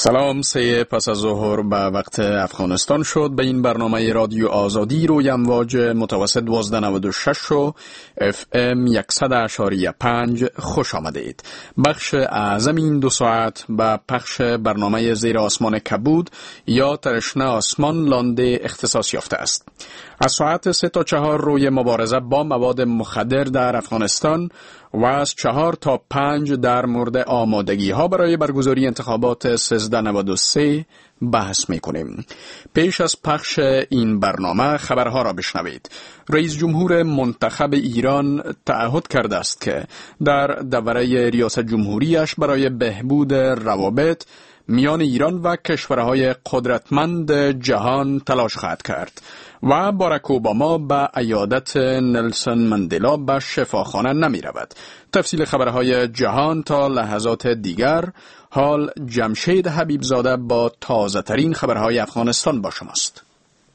سلام، 3 پس از ظهر به وقت افغانستان شد. به این برنامه رادیو آزادی روی امواج متوسط 1296 و FM 100.5 خوش آمدید. بخش اعظم این 2 ساعت به پخش برنامه زیر آسمان کبود یا ترشنه آسمان لانده اختصاص یافته است. از ساعت 3 تا 4 روی مبارزه با مواد مخدر در افغانستان و از 4 تا 5 در مورد آمادگی ها برای برگزاری انتخابات 1393 بحث می کنیم. پیش از پخش این برنامه خبرها را بشنوید. رئیس جمهور منتخب ایران تعهد کرده است که در دوره ریاست جمهوریش برای بهبود روابط میان ایران و کشورهای قدرتمند جهان تلاش خواهد کرد و باراک اوباما به عیادت نلسون مندلا به شفاخانه نمی رود. تفصیل خبرهای جهان تا لحظات دیگر. حال جمشید حبیبزاده با تازه ترین خبرهای افغانستان با شماست.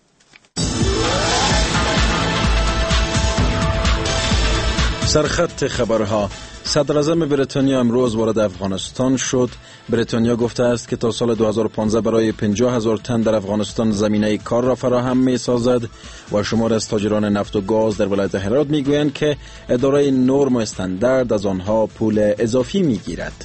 سرخط خبرها. صدراعظم بریتانیا امروز وارد افغانستان شد. بریتانیا گفته است که تا سال 2015 برای 50,000 تن در افغانستان زمینه کار را فراهم می سازد و شمار از تاجران نفت و گاز در ولایت هرات می گویند که اداره نرم و استاندارد از آنها پول اضافی می گیرد.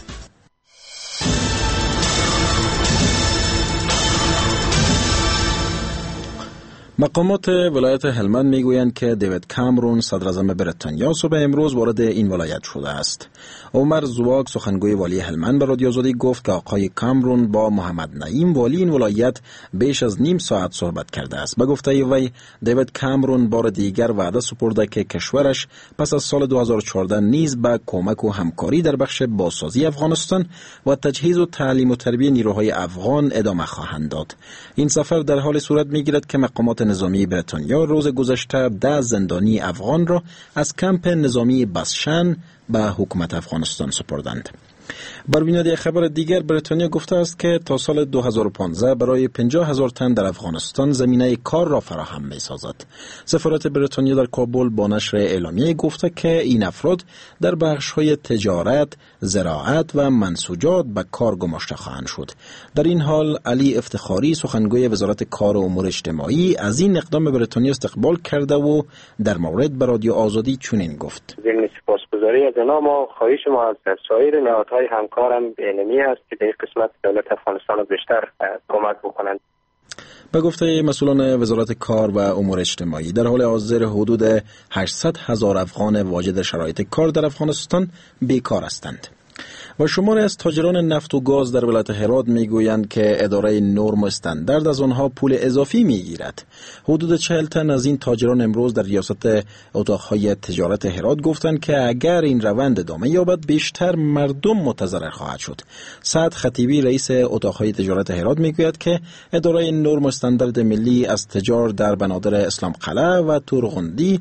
مقامات ولایت هلمند میگویند که دیوید کامرون صدراعظم بریتانیا صبح امروز وارد این ولایت شده است. عمر زواگ سخنگوی والی هلمند به رادیو آزادی گفت که آقای کامرون با محمد نعیم والی این ولایت بیش از نیم ساعت صحبت کرده است. به گفته وی دیوید کامرون بار دیگر وعده سپرده که کشورش پس از سال 2014 نیز به کمک و همکاری در بخش بازسازی افغانستان و تجهیز و تعلیم و تربیت نیروهای افغان ادامه خواهند داد. این سفر در حال صورت میگیرد که مقامات نظامی بریتانیا روز گذشته 10 زندانی افغان را از کمپ نظامی بسشن به حکومت افغانستان سپردند. بر بنیاد خبر دیگر بریتانیا گفته است که تا سال 2015 برای 50,000 تن در افغانستان زمینه کار را فراهم می سازد. سفارت بریتانیا در کابل با نشر اعلامیه گفته که این افراد در بخش‌های تجارت، زراعت و منسوجات به کار گماشته خواهند شد. در این حال علی افتخاری سخنگوی وزارت کار و امور اجتماعی از این اقدام بریتانیا استقبال کرده و در مورد به رادیو آزادی چنین گفت: سپاسگزاری از ما، خواهش ما از سایر نهادهای همکارم اعلامی است که در این قسمت دولت افغانستان را بیشتر کمک بکنند. به گفته مسئولان وزارت کار و امور اجتماعی در حال حاضر حدود 800,000 افغان واجد شرایط کار در افغانستان بیکار هستند. و شماری از تاجران نفت و گاز در ولایت هرات میگویند که اداره نرم و استاندارد از آنها پول اضافی میگیرد. حدود 40 تن از این تاجران امروز در ریاست اتاقهای تجارت هرات گفتند که اگر این روند ادامه یابد بیشتر مردم متضرر خواهد شد. سعد خطیبی رئیس اتاقهای تجارت هرات میگوید که اداره نرم و استاندارد ملی از تجار در بنادر اسلام قلعه و تورغندی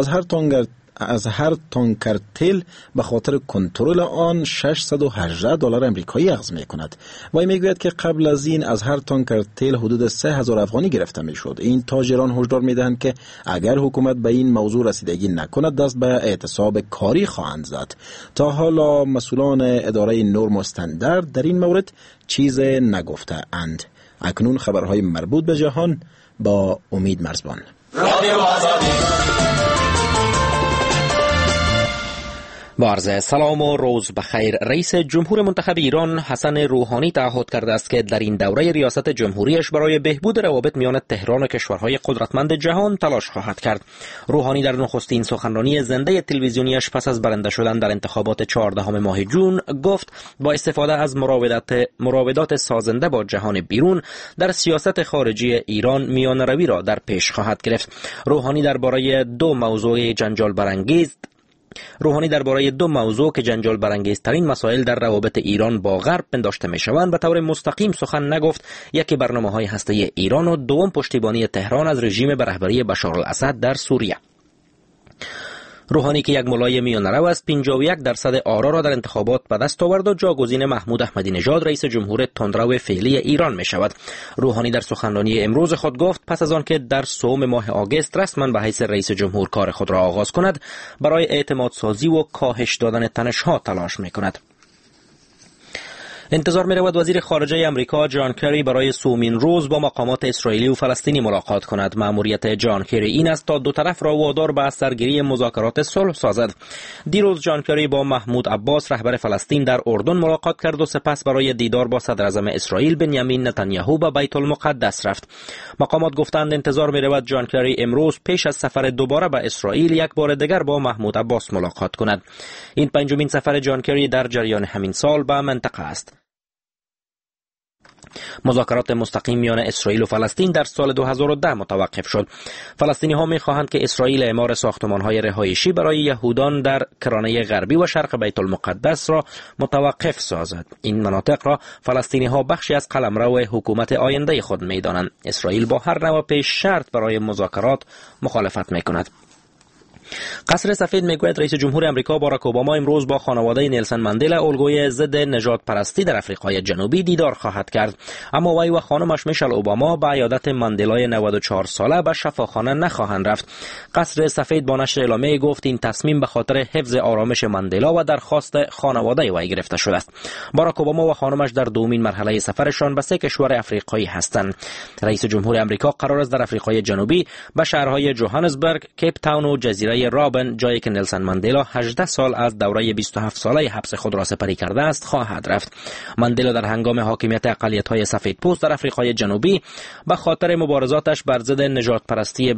از هر تانکر تیل به خاطر کنترل آن $618 امریکایی اخذ می کند. وی می گوید که قبل از این از هر تانکر تیل حدود 3,000 افغانی گرفته می شد. این تاجران هشدار می دهند که اگر حکومت به این موضوع رسیدگی نکند دست به اعتصاب کاری خواهند زد. تا حالا مسئولان اداره نرم و استاندارد در این مورد چیز نگفته اند. اکنون خبرهای مربوط به جهان با امید مرزبان. رادیو آزادی. با عرض سلام و روز بخیر. رئیس جمهور منتخب ایران حسن روحانی تعهد کرده است که در این دوره ریاست جمهوریش برای بهبود روابط میان تهران و کشورهای قدرتمند جهان تلاش خواهد کرد. روحانی در نخستین سخنرانی زنده تلویزیونیش پس از برنده شدن در انتخابات 14 ماه جون گفت با استفاده از مراودات سازنده با جهان بیرون در سیاست خارجی ایران میانروی را در پیش خواهد گرفت. روحانی درباره دو موضوع که جنجال برانگیزترین مسائل در روابط ایران با غرب پنداشته میشوند به طور مستقیم سخن نگفت. یکی برنامه‌های هسته‌ای ایران و دوم پشتیبانی تهران از رژیم به رهبری بشار الاسد در سوریه. روحانی که یک ملای میانه‌رو است 51% آرا را در انتخابات به دست آورد و جاگزین محمود احمدی نژاد رئیس جمهور تندرو فعلی ایران می شود. روحانی در سخنرانی امروز خود گفت پس از آن که در سوم ماه آگوست رسما به حیث رئیس جمهور کار خود را آغاز کند برای اعتماد سازی و کاهش دادن تنش‌ها تلاش می کند. انتظار می رود وزیر خارجه امریکا جان کری برای سومین روز با مقامات اسرائیلی و فلسطینی ملاقات کند. مأموریت جان کری این است تا دو طرف را وادار به سرگیری مذاکرات صلح سازد. دیروز جان کری با محمود عباس رهبر فلسطین در اردن ملاقات کرد و سپس برای دیدار با صدر اعظم اسرائیل بنیامین نتانیاهو به بیت المقدس رفت. مقامات گفتند انتظار می رود جان کری امروز پیش از سفر دوباره به اسرائیل یک بار دیگر با محمود عباس ملاقات کند. این پنجمین سفر جان کری در جریان همین سال به منطقه است. مذاکرات مستقیم میان اسرائیل و فلسطین در سال 2010 متوقف شد. فلسطینی ها می خواهند که اسرائیل اعمار ساختمان های رهایشی برای یهودان در کرانه غربی و شرق بیت المقدس را متوقف سازد. این مناطق را فلسطینی ها بخشی از قلمرو حکومت آینده خود می دانند. اسرائیل با هر نوع پیش شرط برای مذاکرات مخالفت می کند. قصر سفید میگوید رئیس جمهور امریکا باراک اوباما امروز با خانواده نیلسن ماندلا الگوی ضد نژاد پرستی در آفریقای جنوبی دیدار خواهد کرد، اما وی و خانمش میشل اوباما به عیادت ماندلای 94 ساله به شفاخانه نخواهند رفت. قصر سفید با نشر اعلامیه گفت این تصمیم به خاطر حفظ آرامش ماندلا و درخواست خانواده وی گرفته شده است. باراک اوباما و خانمش در دومین مرحله سفرشان به 3 کشور افریقایی هستند. رئیس جمهور امریکا قرار است در آفریقای جنوبی به شهرهای جوهانسبرگ، کیپ تاون و جزیره رابن، جایی که نیلسن ماندلا 18 سال از دوره 27 ساله حبس خود را سپری کرده است، خواهد رفت. ماندلا در هنگام حاکمیت اقلیت‌های سفیدپوست در آفریقای جنوبی به خاطر مبارزاتش بر ضد نژاد پرستی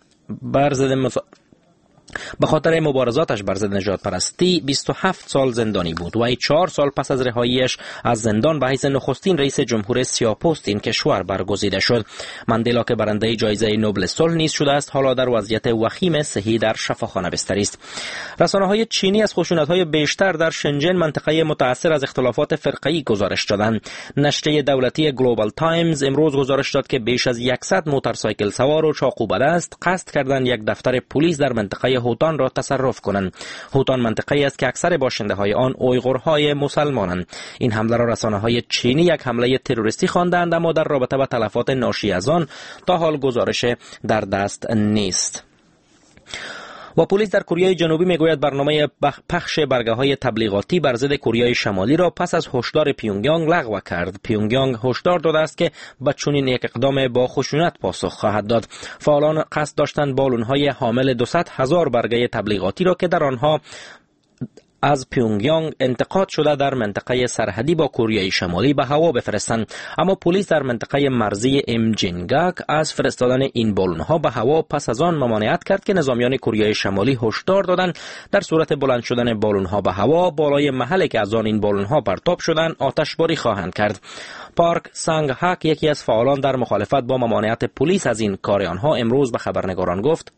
به خاطر مبارزاتش بر ضد نژاد پرستی 27 سال زندانی بود. وی 4 سال پس از رهاییش از زندان به حیث نخستین رئیس جمهور سیاه‌پوست این کشور برگزیده شد. ماندلا که برنده جایزه نوبل صلح نیز شده است، حالا در وضعیت وخیم صحی در شفاخانه بستری است. رسانه‌های چینی از خشونت‌های بیشتر در شنژن، منطقه متأثر از اختلافات فرقه‌ای، گزارش دادند. نشریه دولتی گلوبال تایمز امروز گزارش داد که بیش از 100 موتورسایکل سوار و چاقو به دست قصد کردند یک دفتر پلیس در منطقه هوتان را تصرف کنند. هوتان منطقه‌ای است که اکثر باشنده‌های آن اویغورهای مسلمانند. این حمله را رسانه‌های چینی یک حمله تروریستی خواندند، اما در رابطه با تلفات ناشی از آن تا حال گزارش در دست نیست. و پلیس در کره جنوبی میگوید برنامه پخش برگه‌های تبلیغاتی بر ضد کره شمالی را پس از هشدار پیونگیانگ لغو کرد. پیونگیانگ هشدار داده است که به چنین یک اقدام با خشونت پاسخ خواهد داد. فعالان قصد داشتند بالون‌های حامل 200,000 برگه تبلیغاتی را که در آنها از پیونگیانگ انتقاد شده در منطقه سرحدی با کره شمالی به هوا بفرستند، اما پلیس در منطقه مرزی امجینگاک از فرستادن این بالون‌ها به هوا پس از آن ممانعت کرد که نظامیان کره شمالی هشدار دادند در صورت بلند شدن بالون‌ها به هوا بالای محلی که از آن این بالون‌ها پرتاب شدند آتشباری خواهند کرد. پارک سانگ هاک، یکی از فعالان در مخالفت با ممانعت پلیس از این کار آنها، امروز به خبرنگاران گفت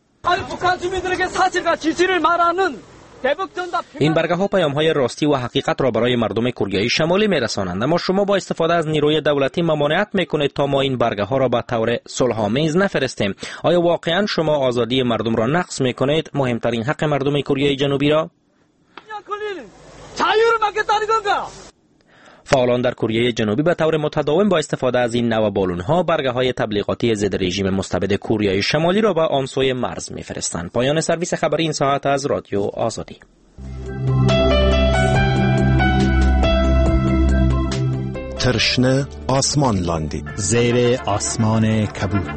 این برگه ها پیام های راستی و حقیقت را برای مردم کره شمالی می رسانند، اما شما با استفاده از نیروی دولتی ممانعت می کنید تا ما این برگه ها را به طور صلح‌آمیز نفرستیم. آیا واقعا شما آزادی مردم را نقض می کنید، مهمترین حق مردم کره جنوبی را؟ فعالان در کره جنوبی به طور متداوم با استفاده از این نوع بالون‌ها برگه‌های تبلیغاتی ضد رژیم مستبد کره شمالی را به آن سوی مرز می‌فرستند. پایان سرویس خبری این ساعت از رادیو آزادی. ترشنه آسمان لاندی زیر آسمان کبود.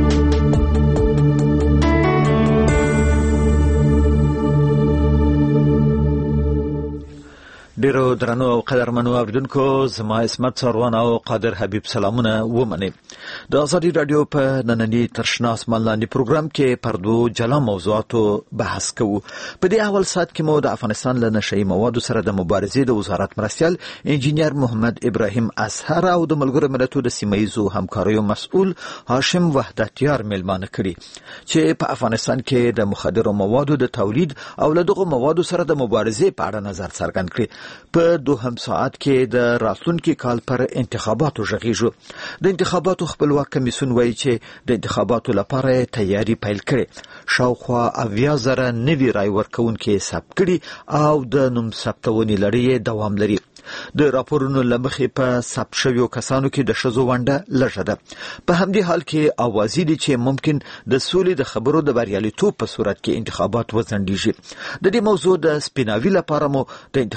ډیرو درنو او قدرمنو اوریدونکو، زما اسمت سروان او قادر حبیب سلامونه ومنئ. د ازادي رادیو په نننی ترشنه آسمان لاندې پروګرام کې پر دوه جلا موضوعاتو بحث کوو. په دې اول ساعت کې مو د افغانستان له نشئی موادو سره د مبارزې د وزارت مرستیال انجینیر محمد ابراهیم اصهر او د ملګرو ملتونو د سیمه‌ییزو همکاریو مسؤل هاشم وحدتیار میلمانه کړي چې په افغانستان کې د مخدرو موادو د تولید او له دغو موادو سره د مبارزې په اړه نظر څرګند کړي. په دوهم ساعت کې د راتلونکي کال پر انتخاباتو غږیږو. د انتخاباتو خپلواک کمیسیون وایي چې د انتخاباتو لپاره تیاری پیل کړي. شاوخوا 80,000 نوي رای ورکوونکي ثبت کړي او د نوم ثبتونې لړۍ دوام لري. د راپورونو لمخې په ثبت شویو کسانو کې د ښځو ونډه لږه ده. په همدې حال کې اوازې دي چې ممکن د سولې د خبرو د بریالیتوب په صورت کې انتخابات وځنډیږي. د دې موضوع د سپیناوي لپاره مو د انتخاباتو د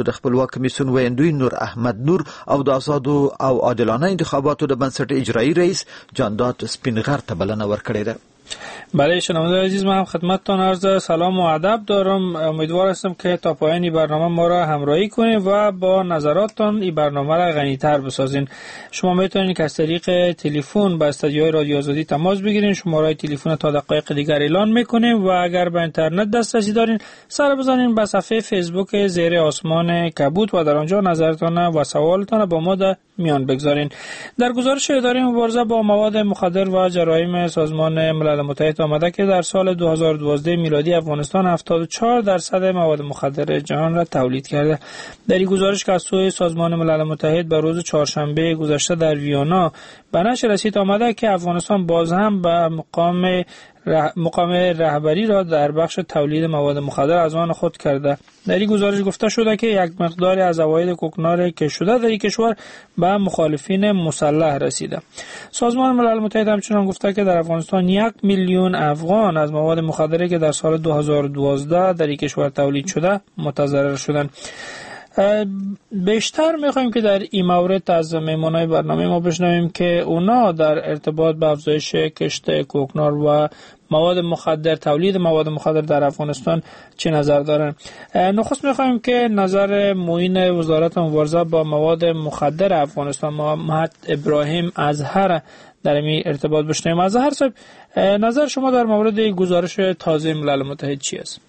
د خپلواک کمیسیون ویندوی نور احمد نور او د آزادو او عادلانه انتخاباتو د بنسټ اجرایی رئیس جانداد سپینغر ته بلنه ورکړې ده. بله شنونده عزیز، من هم خدمتتان عرض سلام و ادب دارم. امیدوار هستم که تا پایان این برنامه ما را همراهی کنید و با نظراتتان این برنامه را غنی‌تر بسازین. شما میتونید که از طریق تلفن با استودیوی رادیو آزادی تماس بگیرید. شماره تلفن تا دقایق دیگر اعلان میکنیم و اگر به اینترنت دسترسی دارین سر بزنین به صفحه فیسبوک زیر آسمان کبوت و در آنجا نظرتان و سوالتان با ما در میان بگذارین. در گزارش اداره مبارزه با مواد مخدر و جرایم سازمان ملل متحد آمده که در سال 2012 میلادی افغانستان 74% مواد مخدر جهان را تولید کرده. در این گزارش که از سوی سازمان ملل متحد به روز چهارشنبه گذشته در ویانا به نشر رسید آمده که افغانستان باز هم به مقام رهبری را در بخش تولید مواد مخدر از آن خود کرده. در این گزارش گفته شده که یک مقداری از عواید کوکنار که شده در این کشور به مخالفین مسلح رسیده. سازمان ملل متحد همچنان گفته که در افغانستان 1 میلیون افغان از مواد مخدری که در سال 2012 در این کشور تولید شده متضرر شدند. بیشتر میخوایم که در این مورد از مهمانای برنامه ما بشنویم که اونا در ارتباط به افزایش کشت کوکنار و مواد مخدر، تولید مواد مخدر در افغانستان چه نظر دارن. نخست میخوایم که نظر معین وزارت مبارزه با مواد مخدر افغانستان محمد ابراهیم اظهر در این ارتباط بشنویم. اظهر صاحب، نظر شما در مورد گزارش تازه ملل متحد چی است؟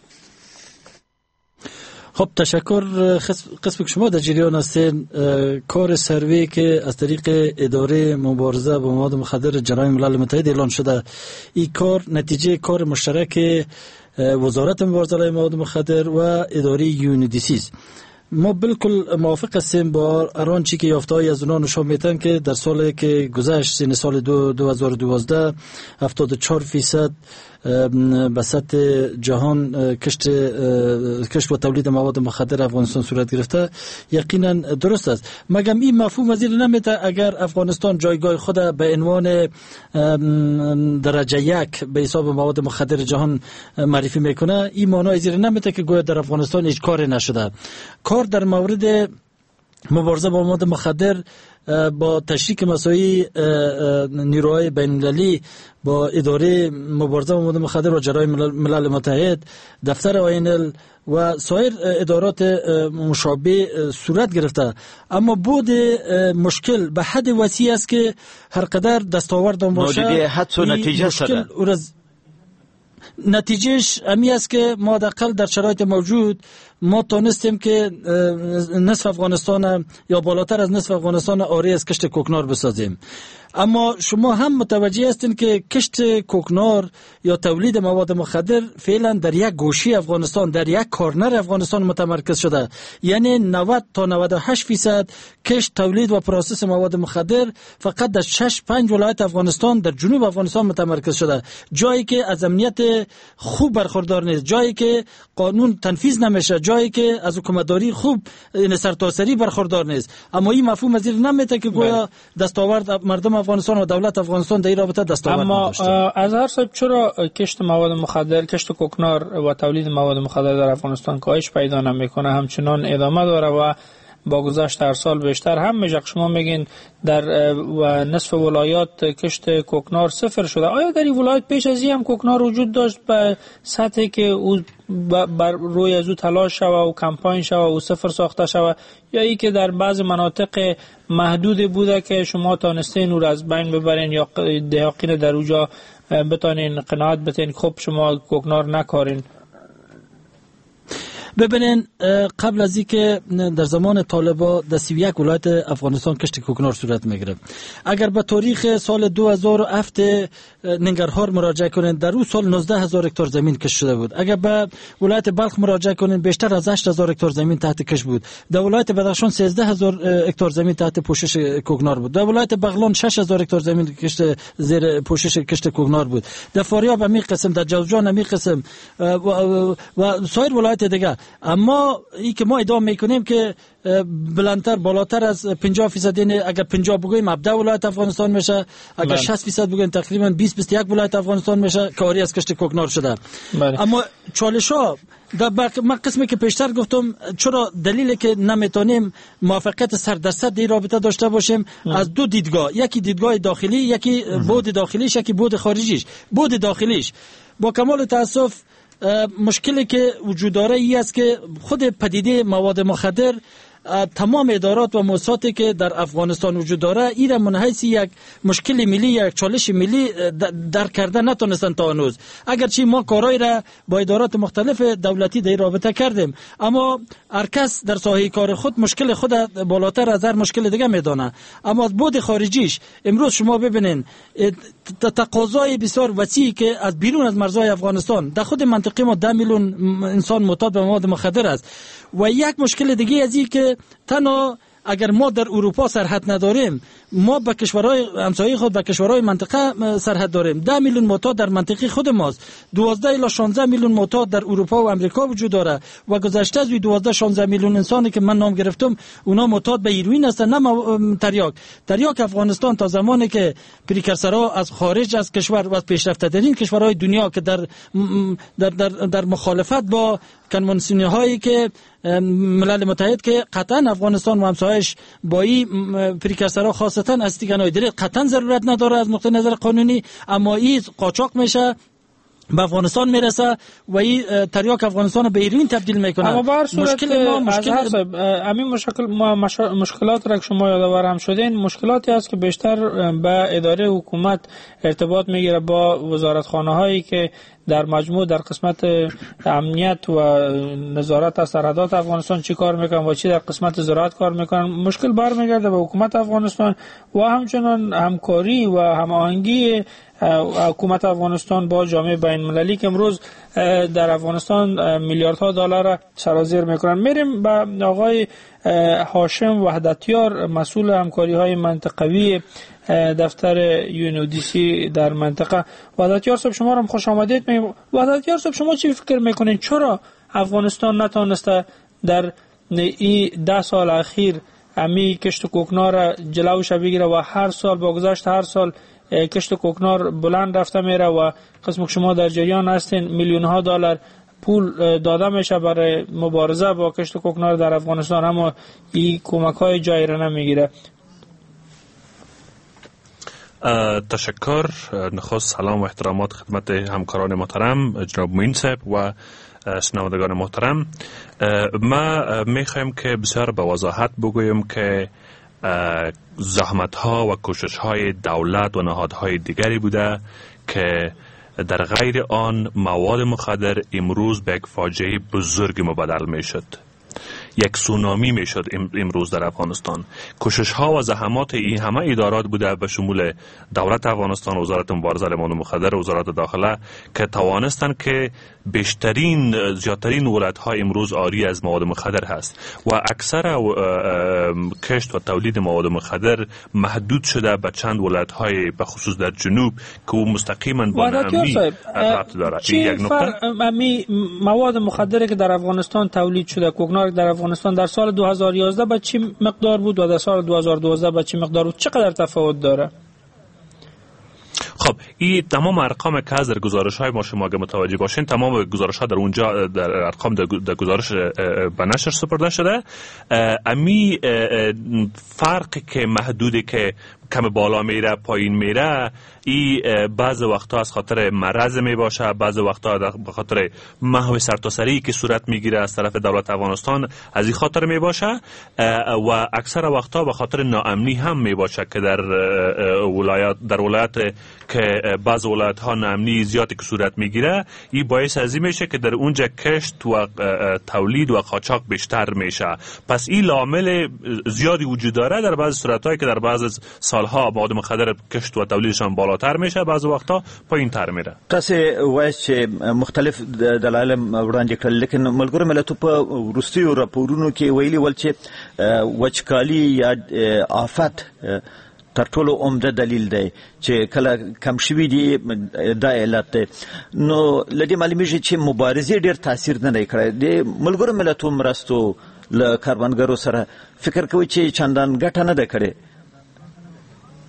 خب تشکر. قسم شما در جریان هستین. کار سروی که از طریق اداره مبارزه با مواد مخدر جرایم ملل متحد اعلان شده، این کار نتیجه کار مشترک وزارت مبارزه با مواد مخدر و اداره یونیدیسیز. ما بالکل موافق هستیم با اران چی که یافته‌های از اونها نشان میدن که در سالی که گذشت، سال 2012 74% به سطح جهان کشت و تولید مواد مخدر افغانستان صورت گرفته. یقینا درست است، مگر این مفهوم از این نمیته اگر افغانستان جایگاه خود به عنوان درجه 1 به حساب مواد مخدر جهان معرفی میکنه، این معنی از این نمیته که گویا در افغانستان هیچ کاری نشده. کار در مورد مبارزه با مواد مخدر با تشریک مساعی نیروهای بین‌المللی با اداره مبارزه با مواد مخدر و جرایم ملل متحد، دفتر آینل و سایر ادارات مشابه صورت گرفته، اما بود مشکل به حد وسیع است که هر قدر دستاورد باشه حدس و نتیجه شده. نتیجهش امی است که ما حداقل در شرایط موجود ما تونستیم که نصف افغانستان یا بالاتر از نصف افغانستان آری از کشت کوکنار بسازیم. اما شما هم متوجه هستین که کشت کوکنار یا تولید مواد مخدر فعلا در یک گوشه افغانستان، در یک کورنر افغانستان متمرکز شده. یعنی 90 تا 98% کشت، تولید و پروسس مواد مخدر فقط در 6-5 ولایت افغانستان در جنوب افغانستان متمرکز شده، جایی که از امنیت خوب برخوردار نیست، جایی که قانون تنفیذ نمیشه، جایی که از حکومتداری خوب سرتاسری برخوردار نیست. اما این مفهوم از این نمیته که گویا دستاورد مردم افغانستان و دولت افغانستان در این رابطه دستاورد نداشته. اما اظهر صاحب، چرا کشت مواد مخدر، کشت کوکنار و تولید مواد مخدر در افغانستان کاهش پیدا نمیکنه، همچنان ادامه داره و با گذشت هر سال بیشتر هم میشه؟ شما میگین در نصف ولایات کشت کوکنار صفر شده. آیا در این ولایت پیش از این هم کوکنار وجود داشت به سطحی که او بر روی از او تلاش شوه و کمپاین شوه و صفر ساخته شوه، یا ای که در بعض مناطق محدود بوده که شما تانستین او را از بین ببرین یا دهاقین در اونجا بتانین قناعت بتین خب شما کوکنار نکارین؟ ببینین، قبل از اینکه در زمان طالبا در 31 ولایت افغانستان کشت کوکنار صورت میگیره، اگر به تاریخ سال 2007 ننگرهار مراجعه کنین، در اون سال 19,000 هکتار زمین کشت شده بود. اگر به ولایت بلخ مراجعه کنین، بیشتر از 8,000 هکتار زمین تحت کشت بود. در ولایت بدخشان 13,000 هکتار زمین تحت پوشش کوکنار بود. در ولایت بغلان 6,000 هکتار زمین کشت زیر پوشش کشت کوکنار بود. در فاریاب همین قسم، در جوزجان همین قسم و سایر ولایت دیگه. اما این که ما ادعا میکنیم که بلندتر، بالاتر از 50%، یعنی اگر 50 بگویم 17 ولایت افغانستان میشه، اگر 60% بگویم تقریبا 20-21 ولایت افغانستان میشه که آری از کشت کوکنار شده. اما چالش ها من قسمی که پیشتر گفتم چرا دلیلی که نمیتونیم موافقت 100% این رابطه داشته باشیم از دو دیدگاه، یکی دیدگاه داخلی، یکی بود داخلیش، یکی بود خارجیش. بود داخلیش با کمال تاسف مشکلی که وجود داره ای است که خود پدیده مواد مخدر تمام ادارات و مؤسساتی که در افغانستان وجود داره این را من حیث یک مشکل ملی، یک چالش ملی درک کرده نتونستن تا هنوز. اگرچه ما کارهای را با ادارات مختلف دولتی در رابطه کردیم، اما هر کس در ساحه کار خود مشکل خود بالاتر از هر مشکل دیگه میدانه. اما از بود خارجیش امروز شما ببینین تقاضای بسیار وسیعی که از بیرون از مرزهای افغانستان در خود منطقه ما 10 میلیون انسان معتاد به مواد مخدر است. و یک مشکل دیگه ازی که تنها اگر ما در اروپا سرحد نداریم، ما به کشورهای همسایه خود به کشورهای منطقه سرحد داریم. 10 میلیون معتاد در منطقه خود ماست. 12 الی 16 میلیون معتاد در اروپا و امریکا وجود داره و گذشته از 12-16 میلیون انسانی که من نام گرفتم اونا معتاد به هیروئین هستن، نه تریاک. افغانستان تا زمانی که پریکرسرها از خارج از کشور و از پیشرفته ترین کشورهای دنیا که در مخالفت با کنوانسیون هایی که ملل متحد که قطعا افغانستان و همسایه‌اش با این پریکرسرها خاصتا استیگنای داره قطعا ضرورت نداره از نقطه نظر قانونی، اما این قاچاق میشه به افغانستان میرسه و این تریاک افغانستان به هیروئین تبدیل میکنه. اما بر صورت مشکلات را که شما یادآور هم شدین، مشکلاتی است که بیشتر به اداره حکومت ارتباط میگیره با وزارتخانه هایی که در مجموع در قسمت امنیت و نظارت از سرحدات افغانستان چی کار میکنن و چی در قسمت زراعت کار میکنن. مشکل برمیگرده به حکومت افغانستان و همچنان همکاری و هماهنگی حکومت افغانستان با جامعه بین المللی که امروز در افغانستان میلیاردها دلار سرازیر میکنن. میریم به آقای هاشم وحدتیار، مسئول همکاری های منطقوی دفتر UNODC در منطقه. وحدتیار صاحب شما رو خوش آمدید میگم. وحدتیار صاحب شما چی فکر میکنین چرا افغانستان نتونسته در این 10 سال اخیر امی کشت کوکنار را جلوش بگیره و هر سال با گذشت هر سال کشت کوکنار بلند رفته میره و قسم که شما در جریان هستین میلیون ها دلار پول داده میشه برای مبارزه با کشت کوکنار در افغانستان، اما این کمک های جایی را نمیگیره. تشکر. نخست سلام و احترامات خدمت همکاران محترم جناب معین صاحب و شنوندگان محترم. ما میخوایم که بسیار به وضاحت بگویم که زحمت ها و کوشش های دولت و نهادهای دیگری بوده که در غیر آن مواد مخدر امروز به یک فاجعه بزرگ مبدل می شد. یک سونامی می شد امروز در افغانستان. کوشش ها و زحمات این همه ادارات بوده به شمول دولت افغانستان، وزارت مبارزه با مواد مخدر، وزارت داخله که توانستند که زیادترین ولایت ها امروز عاری از مواد مخدر هست و اکثر کشت و تولید مواد مخدر محدود شده به چند ولایت های به خصوص در جنوب که مستقیما با امنی ربط داره. یک نکته مواد مخدری که در افغانستان تولید شده، کوکنار در افغانستان در سال 2011 به چه مقدار بود و در سال 2012 به چه مقدار بود؟ چقدر تفاوت داره؟ خب این تمام ارقام که از در گزارش های ما شما اگه متوجه باشین، تمام گزارش ها در اونجا در ارقام در گزارش به نشر سپرده شده. امی فرقی که محدودی که کم بالا میره پایین میره، این بعض وقتا از خاطر مرض می باشه، بعض وقتا به خاطر محو سرتاسری که صورت میگیره از طرف دولت افغانستان از این خاطر می باشه و اکثر وقتا به خاطر ناامنی هم می باشه که در ولایت که بعض ولایت ها ناامنی زیادی که صورت میگیره، این باعث از این میشه که در اونجا کشت و تولید و قاچاق بیشتر میشه. پس این لامل زیادی وجود داره در بعض صورتایی که در بعض سالها مواد مخدر کشت و تولیدشان بالاتر میشه، بعض وقتا پایینتر میره. تاسو وایي چې مختلف دلایل وړاندې کړل، لیکن ملګرو ملتونو په وروستیو راپورونو کې ویلي ول چې وچکالي یا آفت تر ټولو عمده دلیل دی چې کله کم شوي دي دا علت دی. نو لدې معلومیږي چې مبارزې ډېر تاثیر نه دی کړی. د ملګرو ملتونو مرستو له کاروانګرو سره فکر کوي چې چندان ګټه نه ده کړې.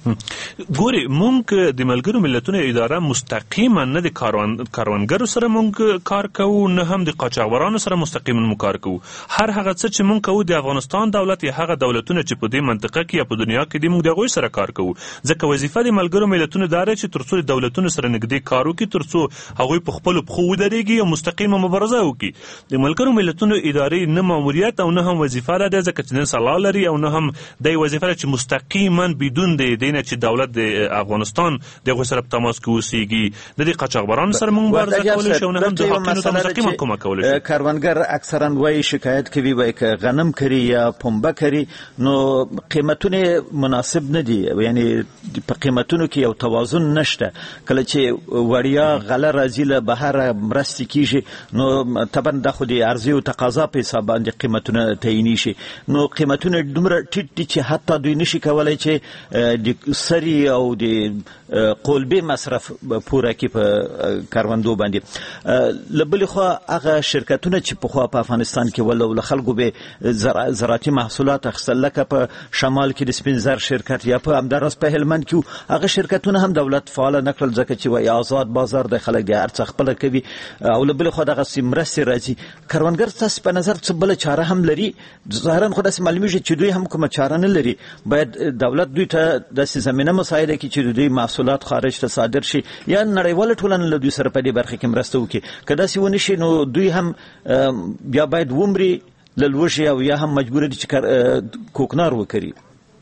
ګوري مونږ د ملګرو ملتونو اداره مستقیما نه د کاروانګرو سره مونږ کار کوو، نه هم د قاچاقبرانو سره مستقیما مونږ کار کوو. هر هغه څه چې مونږ کوو د افغانستان دولت یا هغه دولتونه چې په دې منطقه کې یا په دنیا کې دي مونږ د هغوی سره کار کوو. ځکه وظیفه د ملګرو ملتونو دا ده چې تر څو د دولتونو سره نږدې کار وکړي، تر څو هغوی په خپلو پښو ودرېږي او مستقیمه مبارزه وکړي. د ملګرو ملتونو ادارې نه ماموریت او نه هم وظیفه ده ځکه چې نه سلا لري او نه هم د وظیفه ده چې مستقیما بدون د نه چې دولت د افغانستان دغه سره په تماس کې اوسېږي. د دې قاچاقبرانو سره موږ مبارزه کولی شو، نه هم د حقونو ته مستقیما کومک کولی شو. کاروانګر اکثرا وایي شکایت کوي وایي که غنم کری یا پنبه کری نو قیمتونه مناسب نه دي، یعنی په قیمتونو کې یو توازن نشته. کله چې وړیا غله راځي له بهر مرستې کیږي نو طبعا د خو د عرضې او تقاضا په حساب باندې قیمتونه تعیینی شي. نو قیمتونه دومره ټیټ دي چې حتی دوی نشي کولای چې د سری او د قلبي مصرف پوره کی په کاروندو باندې. لبل خو هغه شرکتونه چې په خو په افغانستان کې ول خلکو به زراعتي محصولات اخیستل، لکه په شمال کې د سپین زر شرکت یا په همدارس په هلمند کې هغه شرکتونه هم دولت فعال نکړل ځکه چې وایي آزاد بازار د خلک د ارڅ خپل کوي او لبل خو دغه سیمرسي راځي. کاروانګر تاسو په نظر څه بل چاره هم لري؟ ظاهرا خو داسې معلومیږي چې دوی هم کومه چاره نه لري. باید دولت دوی ته داسې زمینه مساعده کړي چې دوی محصولات خارج ته صادر شي یا نړیواله ټولنه له دوی سره په دې برخه کې مرسته وکړي. که داسې ونه شي نو دوی هم بیا باید ومري له لوږې او یا هم مجبور دي چې کوکنار وکړي.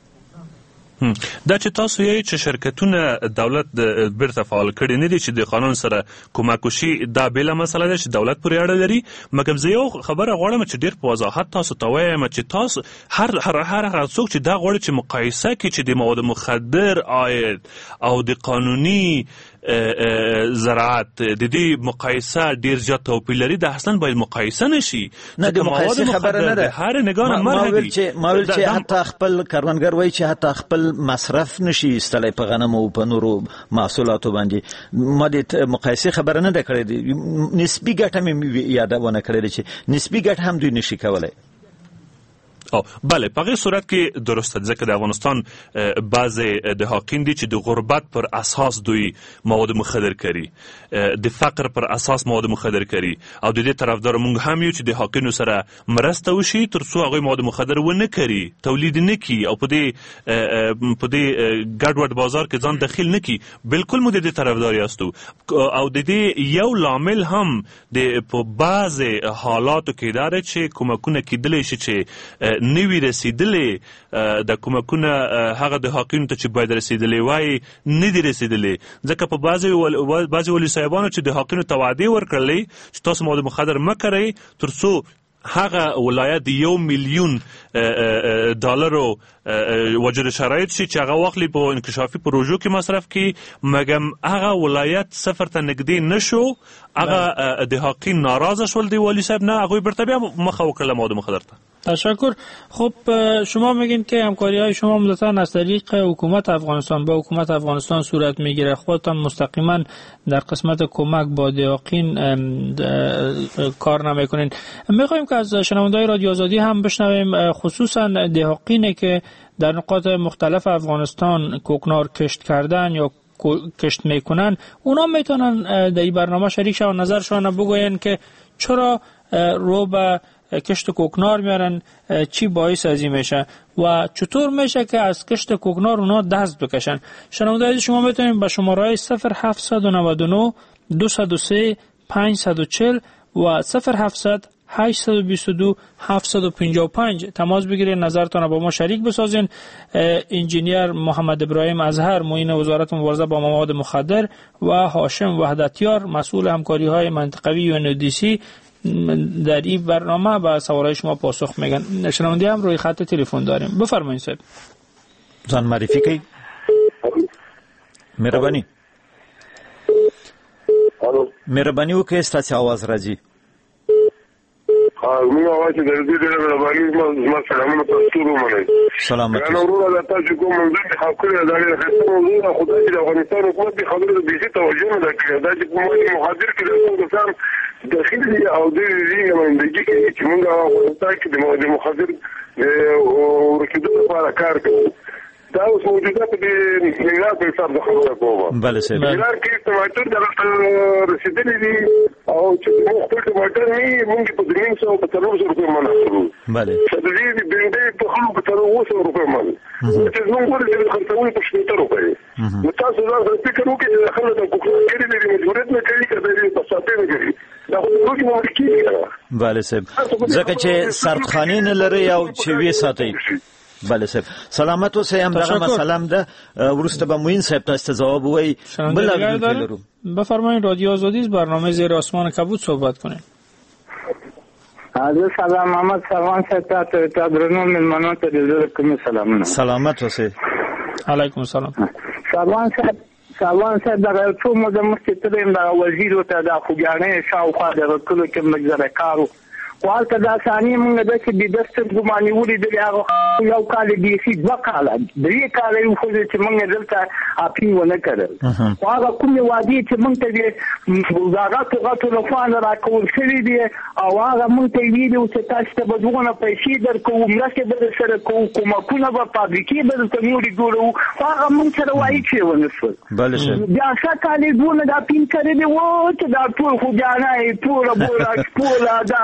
دا چې تاسو یې چې شرکتونه دولت بیرته فعال کړي نه دي چې د قانون سره کومک وشي، دا بله مسله ده چې دولت پورې اړه لري. مګر زه یو خبره غواړم چې ډېر په وضاحت تاسو ته وایم چې تاسو هر هغه څوک چې دا غواړي چې مقایسه کړي چې د مواد مخدر عاید او د قانوني زراعت د دې مقایسه ډیر زیات توپیر لري، دا اصلا باید مقایسه نشي. نه د مقایسه خبره نه ده. هر نگاه مرحله ما ویل چې حتی خپل کاروانګر وایي چې حتی خپل مصرف نشي استلای په غنم او په نورو محصولاتو باندې. ما د مقایسه خبره نه ده کړې، نسبی ګټه مې یادونه کړې چې نسبی ګټه هم دوی نشي کولای. بله، په هغې صورت کې درسته ځکه د افغانستان بعضې دهاقین دي چې د غربت پر اساس دوی مواد مخدر کړي، د فقر پر اساس مواد مخدر کړي او د دې طرفدار موږ هم یو چې د حاقینو سره مرسته وشي تر څو هغوی مواد مخدر ونه کړي، تولید نه کړي او په دې ګډوډ بازار کې ځان دخیل نه کړي. بالکل موږ د دې طرفدار یاستو او د دې یو لامل هم په بعضې حالاتو کې دا دی چې کومکونه کېدلی شي چې نوی رسیدلې د کومکونه هغه د حاقینو ته چې باید رسیدلې وای نه دي رسیدلې. ځکه په بعضې ولي صاحبانو چې د حاقینو ته وعدې ورکړلې چې تاسو مواد مخدر مه کړئ تر څو هغه ولایت د $1,000,000 وجود شرایط شي چې هغه واخلي په انکشافي پروژو کې مصرف کړي، مګم هغه ولایت صفر ته نږدې نشو، هغه د حاقین ناراضه شول د والی صاحب نه، هغوی بیرته بیا مخه وکړله مواد مخدر ته. تشکر. خب شما میگین که همکاری های شما مدتاً از طریق حکومت افغانستان با حکومت افغانستان صورت میگیره، خودتان مستقیما در قسمت کمک با دهاقین کار نمیکنین. میخوایم که از شنونده‌های رادیو آزادی هم بشنویم خصوصا دهاقینی که در نقاط مختلف افغانستان کوکنار کشت کردن یا کشت میکنن، اونا میتونن در این برنامه شریک شون، نظرشون بگوین که چرا رو به کشت کوکنار میارن، چی باعث از این میشه و چطور میشه که از کشت کوکنار اونا دست بکشن. شنوندگان شما میتونید به شماره 0799 203 540 و 0700 822 755 تماس بگیرید، نظرتان با ما شریک بسازین. انجینیر محمد ابراهیم اظهر معین وزارت مبارزه با مواد مخدر و هاشم وحدتیار مسئول همکاری های منطقوی UNODC در این برنامه به سوالای شما پاسخ میگن. شنونده هم روی خط تلفن داریم، بفرمایید صاحب. ځان معرفي کړئ. مهرباني وکړئ، ستاسو आवाज راځي. موږ اواز درځي د مهرباني زما سلامونه تاسو ته ومنئ. سلامات. انا ورو تاسو کوم موضوع د حقوقو د موضوع خدای د افغانستان حکومت د خبرو د بیخي توجه نه کړی، دا چې کومه مخدر کې د افغانستان داخلي او د نمائندګي کې چې موږ افغانستان کې د مواد مخدر ورکېدو لپاره کار کوو. دا اوس موجوده په دې معیار په حساب د خبره کوم. بله صاحب. معیار کې ټماټر د رسیدلي دي او چې موږ خپل ټماټر نه موږ په 300 په 300 روپۍ من اخلو. بله. صدري د بنډۍ په خلکو په 300 روپۍ من. چې موږ ورته د خرڅولو په 70 روپۍ. نو تاسو دا فکر وکړئ چې خلک د کوکنار کړي د مجبوریت نه کوي کړي په ساتنه کوي. دا خو موږ مو کیږي. بله صاحب. ځکه چې سردخانې نه لري او چې وی ساتي. بله صاحب. سلامت اوسئ. هم دغه مسلم ده ورسته به موین صاحب تاسو جواب وای. بله بفرمایید. رادیو آزادی برنامه زیر آسمان کبود صحبت کنید. حاضر سلام محمد سلام صاحب ته درنو مېلمنو ته د کوم سلامونه. سلامت اوسئ. علیکم السلام. سلام صاحب دا څو مو د مستقیم د وزیر ته د خوګانې شاوخوا د کلو کې مګزره کارو والته دا ثاني موږ د چې د دستر ګماني ولې د هغه یو کال دی سي 2 کال 3 کال یو خو چې موږ دلته اپی ونه کړل. هغه کوم وادي چې موږ ته وزارت غوښتل لفان راکول شوی دی او هغه موږ ته ویلو چې تاسو ته بدونه پیسې درکو مرسته در سره کومه به فابریکې به ته نوري ګورو هغه موږ سره وایي چې ونسو. بله شه بیا څنګه دونه دا پین کړی دی و چې دا ټول خو جانای ټول بولا دا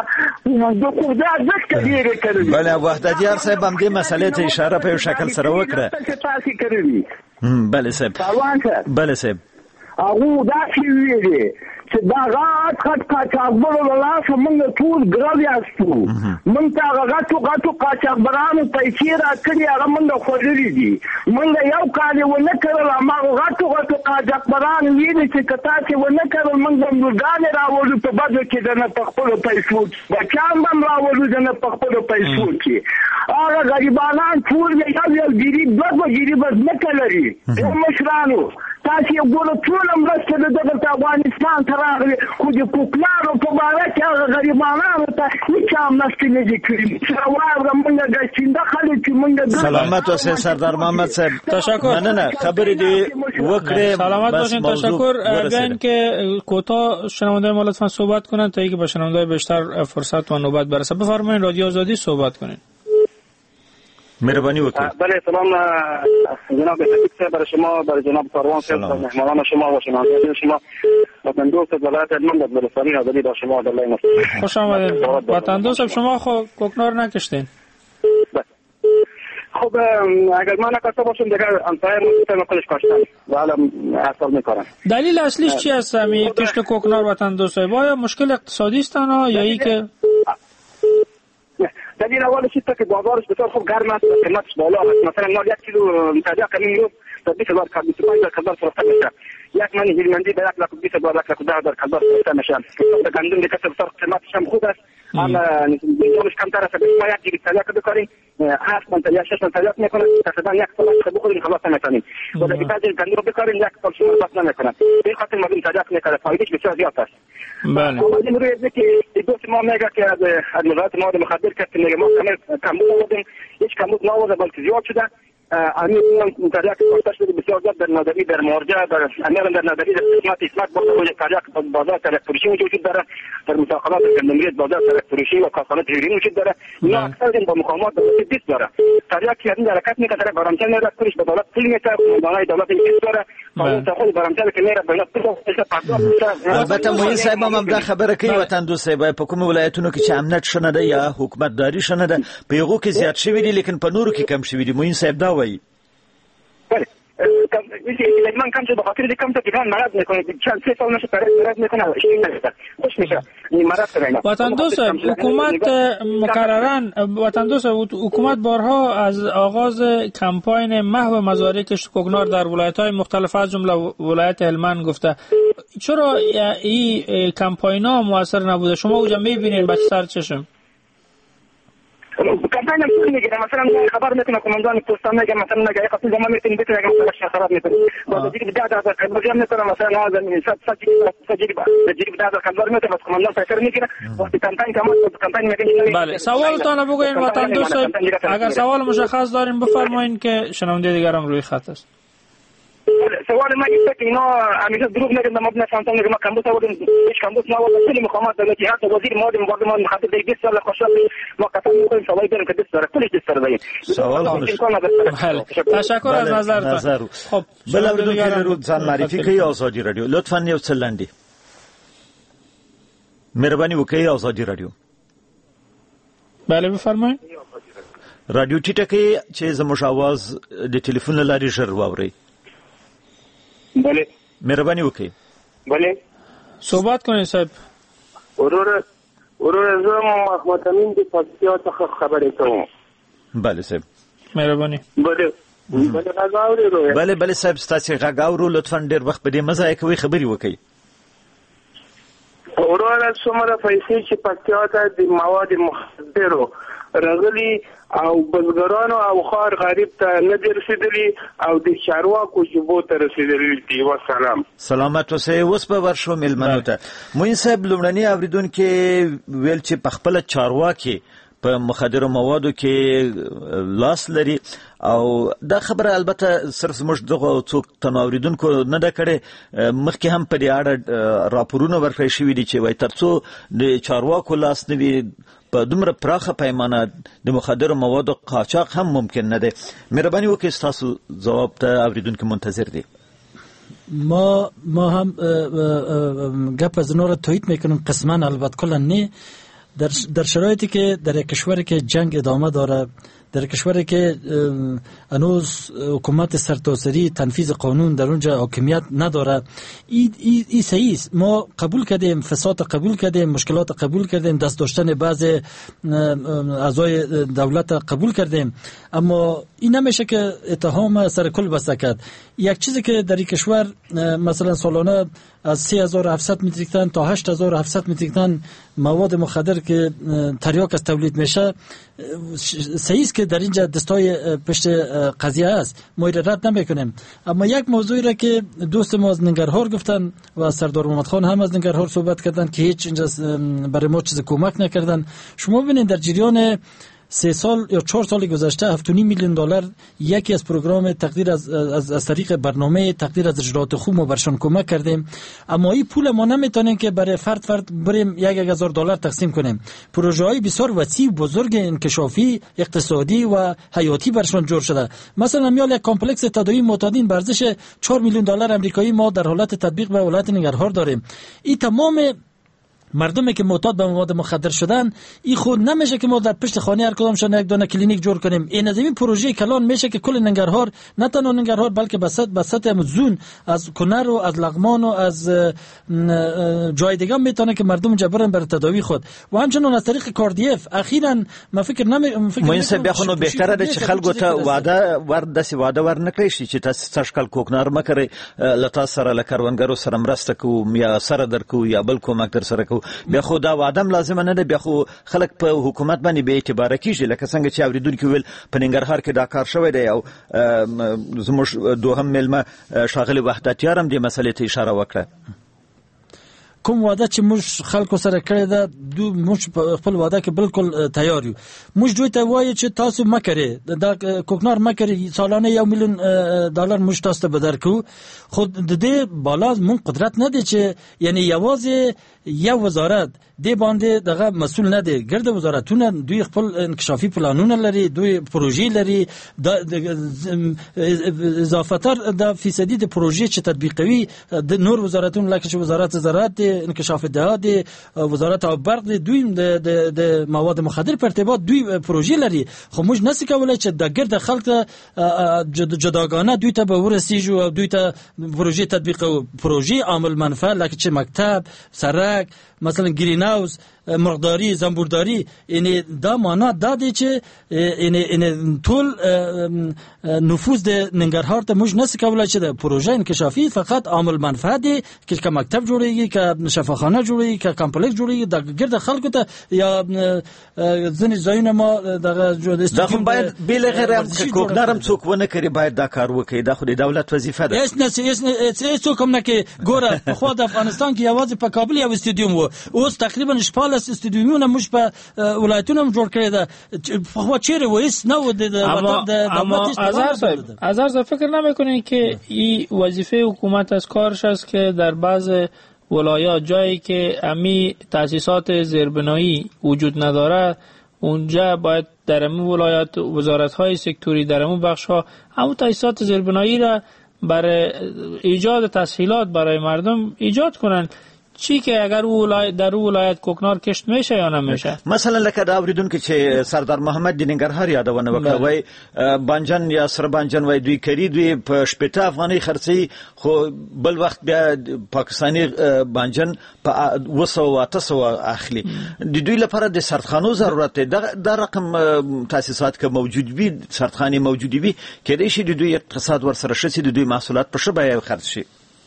بله وحدتیار صاحب هم دې مسئلې ته اشاره په یو شکل سره وکړه. بله صاحب. بله صاحب. هغه دا چې ویلي چې دا غاټ قاچاقبرو له لاسه موږ ټول ګراب یاستو. موږ ته هغه غاټو قاچاقبرانو پیسې راکړي هغه موږ خوړلي دي. موږ یو کال ونه کړل هماغه غاټو قاچاقبران ویلي چې که تاسې ونه کړل موږ ملګانې راوړو په بدو کې د نه په خپلو پیسو بچیان به هم راوړو د نه په خپلو پیسو کې. هغه غریبانان ټول یو ګریب دوه ګریب ځمکه لري یو مشرانو تاسې یو ګورو ټوله مرسته د دغه افغانستان ته راغلې خو د کوکنارو په باره کې هغه غریبانانو ته هېچا مرستې نه دي کړي. سره واوره موږ ګشتینده خلک چې موږ سلامت اوسئ سردار محمد صاحب. تشکر. مننه خبرې دې وکړې. سلامت باشین. تشکر. بیان که کوتاه شنونده ما لطفا صحبت کنند تا اینکه به شنونده بیشتر فرصت و نوبت برسه. بفرمایید. رادیو آزادی صحبت کنید. مهربانی وکړئ. بله سلام جناب صاحب برای شما برای جناب کاروان صاحب مهمانان شما و شنوندگان شما وطن دوست ولایت هلمند از بلوچستان آزادی با شما در لای مصر. خوش آمدید. وطن دوست شما خو کوکنار نکشتین. خب اگر من نکشته باشم دیگر انصار مستقیم خودش کاشتن و حالا اصلا میکنن. دلیل اصلیش چی است می کشت کوکنار وطن دوست؟ آیا مشکل اقتصادی است یا ای که دلیل اولش اینه که بازارش بسیار خوب گرم است، قیمتش بالا است. مثلا ما 1 کیلو متجه کنیم یو تا 20000 کلدار فروخته میشه. یک من هلمندی به 1,20,000 1,10,000 کلدار فروخته میشه. گندم دیگه بسیار قیمتش هم خوب است. اما بیشترش کمتر است. ما 1 کیلو متجه بکنیم 7 منتجه 6 منتجه میکنه. تقریبا 1 سال بخوریم خلاص نمیکنیم. و دیگه بعد گندم بکاریم 1 سال شما بس نمیکنه. به خاطر ما متجه میکنه فایدهش بسیار زیاد است. بله. این روی اینه که دوست ما میگه که از نظارت مواد مخدر که میگه ما کمبود آوردیم هیچ کمبود نآورده بلکه زیاد شده. امیر تریاک پختش شده بسیار زیاد در نادری در مرجع در امیر در نادری در قسمت باشه تریاک بازار تریاک فروشی وجود داره. در مساقلات گندمیت بازار تریاک فروشی و کارخانه تجاری وجود داره. اینا اکثر با مقامات دولتی داره. تریاک که این حرکت میکنه در برامچه میره پولش به دولت پول میده. دانای دولت این داره. قانون تخول برامچه که میره باید پول البته موین صاحب هم دا خبره کوي وطن دوست صاحب په کوم ولایتونو کې چې امنیت شنه ده یا حکومت داری شنه ده په یغو کې زیات شوی دي لیکن په نورو کې کم شوی دي. موین صاحب دا وایي من کم شد بخاطر کم تا دیگه مرض میکنه چند 3 سال نشه مرض میکنه شیء نمیشه خوش میشه این مرض کنه. وطن دوست حکومت مکررن وطن دوست حکومت بارها از آغاز کمپاین محو مزارع کشت کوکنار در ولایت‌های مختلف از جمله ولایت هلمند گفته. چرا این کمپاین‌ها موثر نبوده؟ شما اونجا می‌بینید با سر چشم؟ کمپاین هم میگیره مثلا خبر میکنه کماندان پستان میگه مثلا میگه قسم زمان میتونی بتونی اگه مثلا خراب میکنی بعد دیگه 10000 کلدار میکنه مثلا از 100 جیب 10000 کلدار میکنه بس کماندان فکر میکنه وقتی کمپاین کمپاین میگه. بله سوالتون بگوین وطن دوست اگر سوال مشخص دارین بفرمایین که شنونده دیگرم روی خط است. سوال ما است که اینا همیشه دروغ میگن ما نفهمتم که ما کمبود بودیم هیچ کمبود نبود کلی مقامات دولتی حتی وزیر مواد مبادله مخاطب دیگه 20 سال خوشحال ما قسم می‌خوریم سوال داریم که 20 سال کلی 20 سال دیگه سوال تشکر از نظرتان. خب بلوردون که رو ځان معرفي کوي آزادی رادیو لطفا یو څه لنډي مهرباني وکړئ آزادی رادیو. بله بفرمایئ. رادیو ټیټه کې چې زموږ आवाज د ټلیفون لارې ژر واورئ. بله مهرباني وکړئ. بله صحبت کنید صاحب. ورور زما محمد امین د پکتیا څخه خبرې کوم. بله صاحب مهرباني. بله غاوري بله صاحب ستاسو غاورو لطفا ډیر وخت په دې مزه کوي خبري وکړي. ورور څومره پیسې چې پکتیا ته د مواد مخدرو راغلي او بزګرانو او خار غریب ته نه رسیدلی او د چارواکو جبو ته رسیدلی دی. والسلام. سلامت اوسئ. اوس په ورشو ملمنو ته موین صاحب لومړنی اوریدونکو ویل چې په خپل چارواکي په مخدرو موادو کې لاس لري او دا خبره البته صرف موږ دغه څوک تناوریدونکو نه ده کړې مخکې هم په دې اړه راپورونه ورکړل شوي دي چې وایي ترڅو د چارواکو لاس نه وي په دومره پراخه پیمانه د مخدرو موادو قاچاق هم ممکن نه دی. مهرباني وکړئ ستاسو ځواب ته اوریدونکو منتظر دي. ما هم گپ از اینا را تایید میکنم قسما البته کلا نه در شرایطی که در کشوری که جنگ ادامه داره در کشوری که هنوز حکومت سرتاسری تنفیذ قانون در اونجا حاکمیت نداره ای صحیح است. ما قبول کردیم فساد قبول کردیم مشکلات قبول کردیم دست داشتن بعض اعضای دولت قبول کردیم اما این نمیشه که اتهام سر کل بسته کرد. یک چیزی که در این کشور مثلا سالانه از 3700 متریک تن تا 8700 متریک تن مواد مخدر که تریاک از تولید میشه صحیح است که در اینجا دستای پشت قضیه است ما رد نمیکنیم. اما یک موضوعی را که دوست ما از ننگرهار گفتن و سردار محمد خان هم از ننگرهار صحبت کردن که هیچ اینجا برای ما چیز کمک نکردن. شما ببینید در جریان 3 سال یا 4 سال گذشته 7.5 میلیون دلار یکی از پروگرام تقدیر از طریق برنامه تقدیر از اجرات خوب ما برشان کمک کردیم اما این پول ما نمیتونیم که برای فرد بریم 1000 دلار تقسیم کنیم. پروژه های بسیار وسیع بزرگ انکشافی اقتصادی و حیاتی برشان جور شده. مثلا میال یک کمپلکس تداوی معتادین به ارزش 4 میلیون دلار آمریکایی ما در حالت تطبیق به ولایت ننگرهار داریم. این تمام مردمی که معتاد به مواد مخدر شدن این خود نمیشه که ما در پشت خانه هر کدامشان یک دانه کلینیک جور کنیم. این از این پروژه کلان میشه که کل ننگرهار نه تنها ننگرهار بلکه بسط زون از کنر و از لغمان و از جای دیگه میتونه که مردم جبرن بر تداوی خود و همچنین از طریق کاردیف. اخیراً ما فکر مینسه بخونو بهتره ده چې خلکو ته وعده ورنکړي شي چې تاسو کال کوکنار مکرې لتا سره لکروندګرو سره مرسته کوو یا سره درکو یا بل کومک در سره کوو بیا خو دا وعدم لازم نه ده. بیا خو خلک په حکومت باندې به اعتبار کیږي لکه څنګه چې اوریدونکو ویل په ننګرهار کې دا کار شوی دی او زموږ دوهم ملمه شاغلی وحدتیار هم دې مسلې ته اشاره وکړه. کوم وعده چې موږ خلکو سره کړی ده موږ خپل وعده کې بالکل تیار یو. موږ دوی ته وایو چې تاسو مکرې دا کوکنار مکرې سالانه 1 میلیون دلار موږ تاسو ته بدرکو. خود د دې بالا مون قدرت نه دی چې یعنی یوازې یو وزارت دې باندې دغه مسئول نه دی. ګرد وزارتونه دوی خپل انکشافي پلانونه لري دوی پروژې لري اضافه تر د فیصدي د پروژې چې تطبیقوي د نور وزارتونو لکه چې وزارت زراعت انکشاف دهات وزارت او برق دوی د مواد مخدر په ارتباط دوی پروژې لري. خو موږ نسې کولای چې د ګرد خلک جداګانه دوی ته به ورسیږو او دوی ته پروژې تطبیقو. پروژې عامل منفعه لکه چې مکتب سرک مثلا گرین هاوس مرغداری زنبورداری یعنی دا معنا دا دی چې یعنی ټول نفوذ د ننګرهار ته موږ نسې کولای چې د پروژه انکشافي فقط عامل منفعه دی که مکتب جوړیږي که شفاخانه جوړیږي که کمپلیکس جوړیږي د ګرد خلکو ته یا ځینې ځایونه ما دغه دا خو باید بل غیر هم کوکنار هم څوک ونه کړي باید دا کار وکړي. دا خو د دولت وظیفه ده. هیڅ څوک هم نه کې ګوره په خو د افغانستان کې یوازې په کابل یو استادیوم و اوس تقریبا شپاله استادیومونه مش په ولایتونو هم جوړ کړی ده خو چیرې وایس نه و د از فکر نمیکنید که این وظیفه حکومت از کارش است که در بعض ولایات جایی که امی تاسیسات زیربنایی وجود نداره اونجا باید در امو ولایات وزارت‌های سکتوری در امو بخش‌ها همون تاسیسات زیربنایی را برای ایجاد تسهیلات برای مردم ایجاد کنن چی که اگر در ولایت کوکنار کشت میشه یا نمیشه. مثلا لکه دا اوریدونکو چې سردار محمد د ننګرهار یادونه وکړه وای بانجان یا سره بانجان وای دوی کری دوی په 80 افغانۍ خرڅي خو بل وخت بیا پاکستانی بانجان په 200 اخلي د دوی لپاره د سردخانو ضرورت دی د رقم تاسیسات که موجود وي سردخانه موجود وي کېدای شي د دوی اقتصاد ورسره شي د دوی محصولات په ښه بیه خرڅ شي.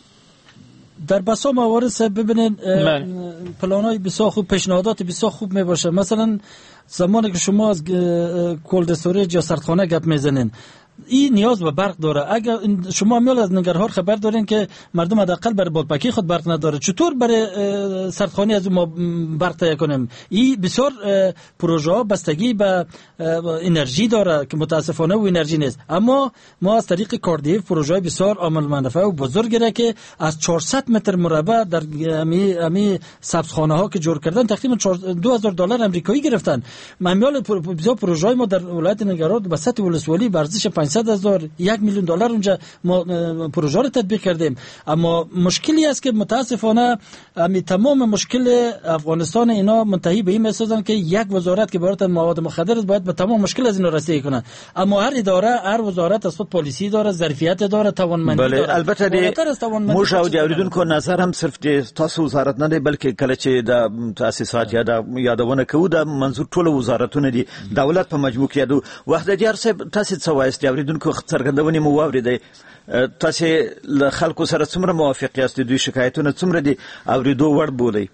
در بسا موارد ببینین پلانای بسیار خوب پیشنهادات بسیار خوب می باشه. مثلا زمانی که شما از کولد استوریج یا سردخانه گپ میزنین این نیاز به برق داره. اگر شما میال از ننگرهار خبر دارین که مردم حداقل برای بالپاکی خود برق نداره چطور برای سردخانه از ما برق تهیه کنیم؟ این بسیار پروژه ها بستگی به انرژی داره که متاسفانه و انرژی نیست. اما ما از طریق کاردیف پروژه بسیار عامل منافع و بزرگی که از 400 متر مربع در امی سبزخانه ها که جور کردن تقریبا $2000 امریکایی گرفتن. میال بسیار پروژه ما در ولایت ننگرهار به سطح ولسوالی به ارزش $500,000 $1 میلیون اونجا ما پروژه رو تطبیق کردیم. اما مشکلی است که متاسفانه تمام مشکل افغانستان اینا منتهی به این میسازن که یک وزارت که برای مواد مخدر باید به تمام مشکل از اینا رسیدگی کنه. اما هر اداره هر وزارت از خود پالیسی داره ظرفیت داره توانمندی داره. البته موږ او د اوریدونکو نظر هم صرف د تاسو وزارت نه دی بلکې کله چې د تاسیسات یا د یادونه کوو د منظور ټول وزارتونه دي دولت په مجموع کې یادو وحده دیار صاحب تاسو څه وایست اوریدونکو څرګندونې مو واوریدئ تاسو له خلکو سره څومره موافق یاست دوی شکایتونه څومره دي اوریدو وړ بولئ؟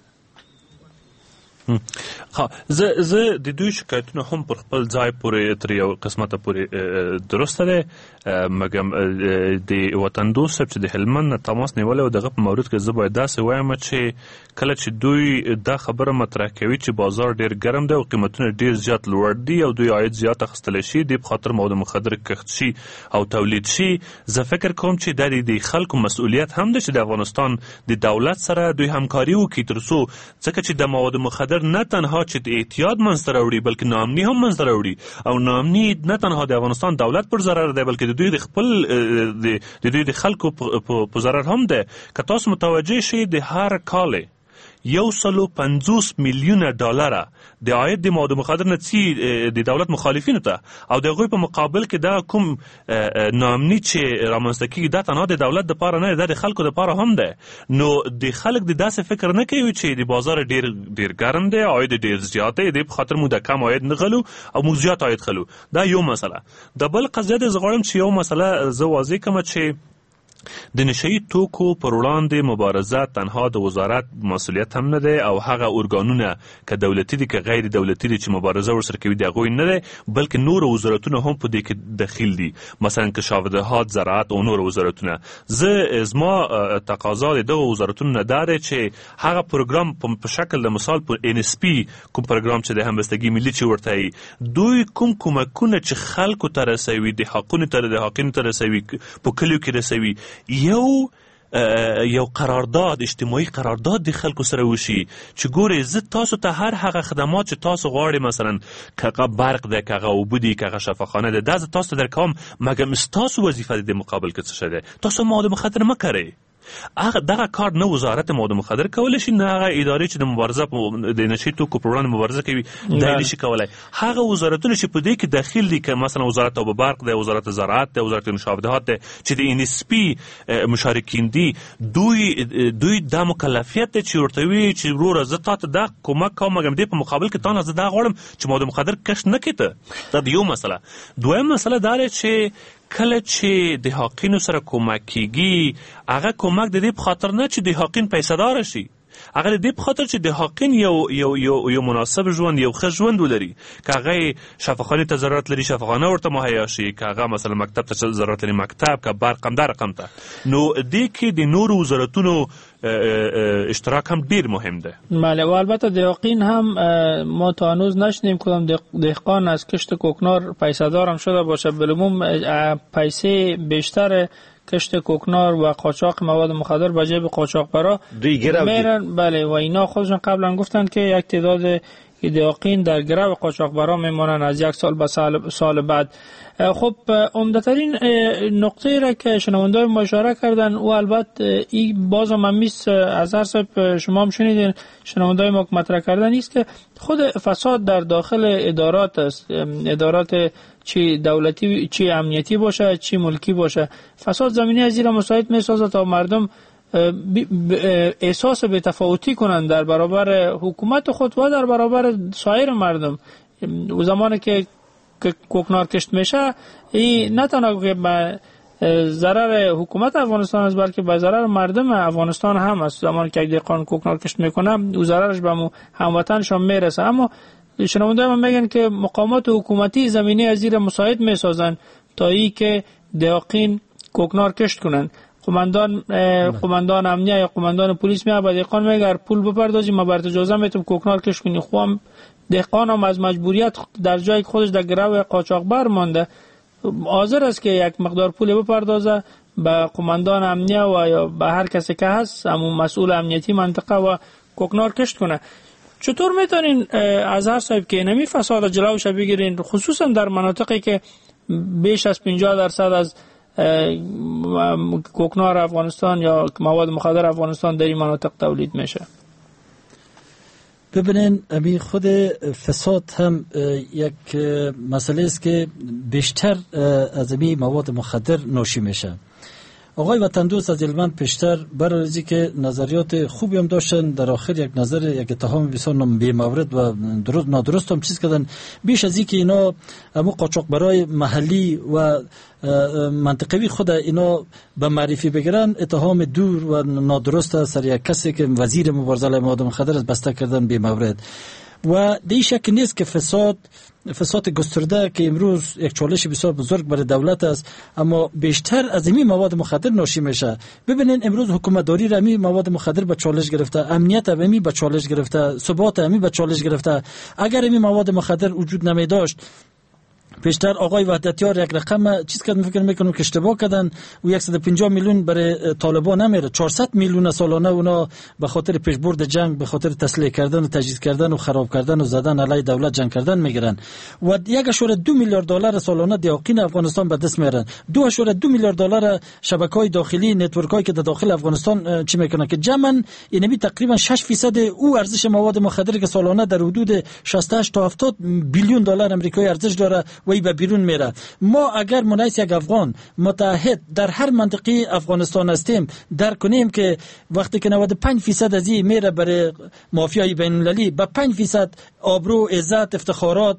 زه د دوی شکایتونه هم پر خپل ځای پورې تر یو قسمته پورې درسته ده مګم د وطن دوست چې د هلمند نه تماس نیولی او دغه په مورد کې زه باید داسې وایم چې کله چې دوی دا خبره مطرح کوي چې بازار ډیر ګرم دی او قیمتونه ډیر زیات لوړ دي او دوی عاید زیات اخیستلی شي د خاطر مواد مخدر کښت شي او تولید شي زه فکر کوم چې د خلکو مسؤلیت هم ده چې د افغانستان د دولت سره دوی همکاري وکړي تر څو ځکه چې د مواد مخدر نه تنها چې د اعتیاد منځته راوړي بلکې ناامني هم منځته راوړي او ناامني نه تنها د افغانستان دولت پر ضرر دی بلکې د دوی د خپل د دوی د خلکو په ضرر هم ده. که تاسو متوجه شئ د هر کال $150 میلیون د عاید د مواد مخدر نه څي د دولت مخالفینو ته او د هغوی په مقابل کې دا کوم ناامني چې رامنځته کېږي دا تنها د دولت دپاره نه دی د خلکو دپاره هم ده. نو د خلک د داسې فکر نه کوي چې د بازار ډیر ګرم دی عاید ډیر زیات دی په خاطر موږ د کم عاید نه غلو او موږ زیات عاید خلو. دا یو مسله. د بل قضیه د زه غواړم چې یو مسله زه واضح کړم چې د نشهیي توکو پر وړاندې مبارزه تنها د وزارت مسؤلیت هم نه دی او هغه ارګانونه که دولتي دي که غیر دولتي دي چې مبارزه ورسره کوي د هغوی نه دی بلکې نور وزارتونه هم په دې کې دخیل دي مثلا کشاورزات زراعت او نور وزارتونه. زما تقاضا د دغه وزارتونو نه دا دی چې هغه پروګرام په شکل د مثال په NSP کوم پروګرام چې د همبستګي ملي چې ورته دوی کوم کومکونه چې خلکو ته رسوي د حقونو ته رسوي په کلیو کې رسوي یو قرارداد اجتماعي قرارداد د خلکو سره وشي چې ګوري زه تاسو ته هر هغه خدمات چې تاسو غواړئ مثلا که برق ده که اوبه دي که شفاخانه ده دا زه تاسو ته درکوم مګم ستاسو وظیفه د مقابل کې څه شی ده تاسو مواد مخدر مه کړئ. دغه کار نه وزارت مواد مخدر کولی شي نه هغه ادارې چې د مبارزه د نشهیي توکو پر وړاندې مبارزه کوي دا نشي کولی. هغه وزارتونه چې په دې کې داخل دي که مثلا وزارت اوبه برق ده وزارت زراعت ده وزارت مشابهات ده چې د NSP مشارکین دي دوی دا مکلفیت ده چې ورته وي چې وروره زه تا ته دا کمک کوم مګم دې په مقابل کې تا نه زه دا غواړم چې مواد مخدر کشف نه کړې ته. دا د یو مسله. دویم مسله دا ده چې کله چې د حاقینو سره کومک کیږي هغه کومک د دې په خاطر نه چې د حاقین پیسه دار شي هغه دې په خاطر چې د حقین یو مناسب ژوند، یو ښه ژوند ولري، که هغه شفاخانه ته ضرورت لري شفاخانه ورته مهیا شي، که هغه مثلا مکتب ته ضرورت لري مکتب، که برق هم در رقم ته. نو دې کې د نورو وزارتونو اشتراک هم ډیر مهم ده. بله، و البته د یقین هم ما تا هنوز نشنیم کدام دهقان از کشت کوکنار پیسه دار هم شده باشه. بالعموم پیسه بیشتر کشت کوکنار و قاچاق مواد مخدر به جیب قاچاقبرا میرن. بله، و اینا خودشون قبلا گفتن که یک تعداد ایدئاقین در گرو قاچاقبرا میمونن از یک سال به سال بعد. خب عمدترین نقطه را که شنوندای ما اشاره کردن و البته این باز هم میست از هر صاحب شما هم شنیدین شنوندای ما که مطرح کردن نیست که خود فساد در داخل ادارات است، ادارات چی دولتی چی امنیتی باشه چی ملکی باشه. فساد زمینی از زیر مساعد میسازه تا مردم احساس به تفاوتی کنند در برابر حکومت خود و در برابر سایر مردم. و زمانی که کوکنار کشت میشه این نه تنها که به ضرر حکومت افغانستان است بلکه به ضرر مردم افغانستان هم است. زمانی که یک دهقان کوکنار کشت میکنه او ضررش به هموطنشان میرسه. اما شنونده من میگن که مقامات حکومتی زمینه از زیر مساعد میسازن تا ای که دهقین کوکنار کشت کنن. قماندان امنیه یا قماندان پلیس میاد به دهقان میگه اگر پول بپردازی ما برات اجازه میتم کوکنار کشت کنی. خوام دهقان هم از مجبوریت در جای خودش در گرو قاچاقبر مانده حاضر است که یک مقدار پول بپردازه به قماندان امنیه و یا به هر کسی که هست همون مسئول امنیتی منطقه و کوکنار کشت کنه. چطور میتونین از هر صاحب که نمی فساد جلوش بگیرین، خصوصا در مناطقی که بیش از 50% از کوکنار افغانستان یا مواد مخدر افغانستان در این مناطق تولید میشه؟ ببینین امی خود فساد هم یک مسئله است که بیشتر از امی مواد مخدر ناشی میشه. آقای وطن دوست از هلمند پیشتر برای که نظریات خوبی هم داشتن، در آخر یک نظر یک اتهام بسیار بی‌مورد و درست نادرست هم چیز کردن. بیش از اینکه اینا همو قاچاقبرای محلی و منطقوی خود اینا به معرفی بگیرن، اتهام دور و نادرست سر یک کسی که وزیر مبارزه علیه مواد مخدر است بسته کردن بی‌مورد. و دی شک نیست که فساد گسترده که امروز یک چالش بسیار بزرگ برای دولت است، اما بیشتر از این مواد مخدر ناشی میشه. ببینین امروز حکومت داری را می مواد مخدر به چالش گرفته، امنیت را می به چالش گرفته، ثبات را می به چالش گرفته. اگر این مواد مخدر وجود نمی داشت پیشتر آقای وحدتیار یک رقم چیز که فکر میکنم که اشتباه کردن و 150 میلیون برای طالبان نمیره، 400 میلیون سالانه اونا به خاطر پیشبرد جنگ، به خاطر تسلیح کردن و تجهیز کردن و خراب کردن و زدن علیه دولت جنگ کردن میگیرن. و 1.2 میلیارد دلار سالانه دیاقین افغانستان به دست میارن. 2.2 میلیارد دلار شبکه‌های داخلی نتورکایی که در داخل افغانستان چی میکنن که جمعاً اینمی تقریبا 6% او ارزش مواد مخدر که سالانه در حدود 68 تا 70 بیلیون دلار آمریکایی ارزش داره و به بیرون میره. ما اگر منایس یک افغان متحد در هر منطقه افغانستان هستیم درک کنیم که وقتی که 95% از این میره برای مافیای بین المللی، به 5% آبرو، عزت، افتخارات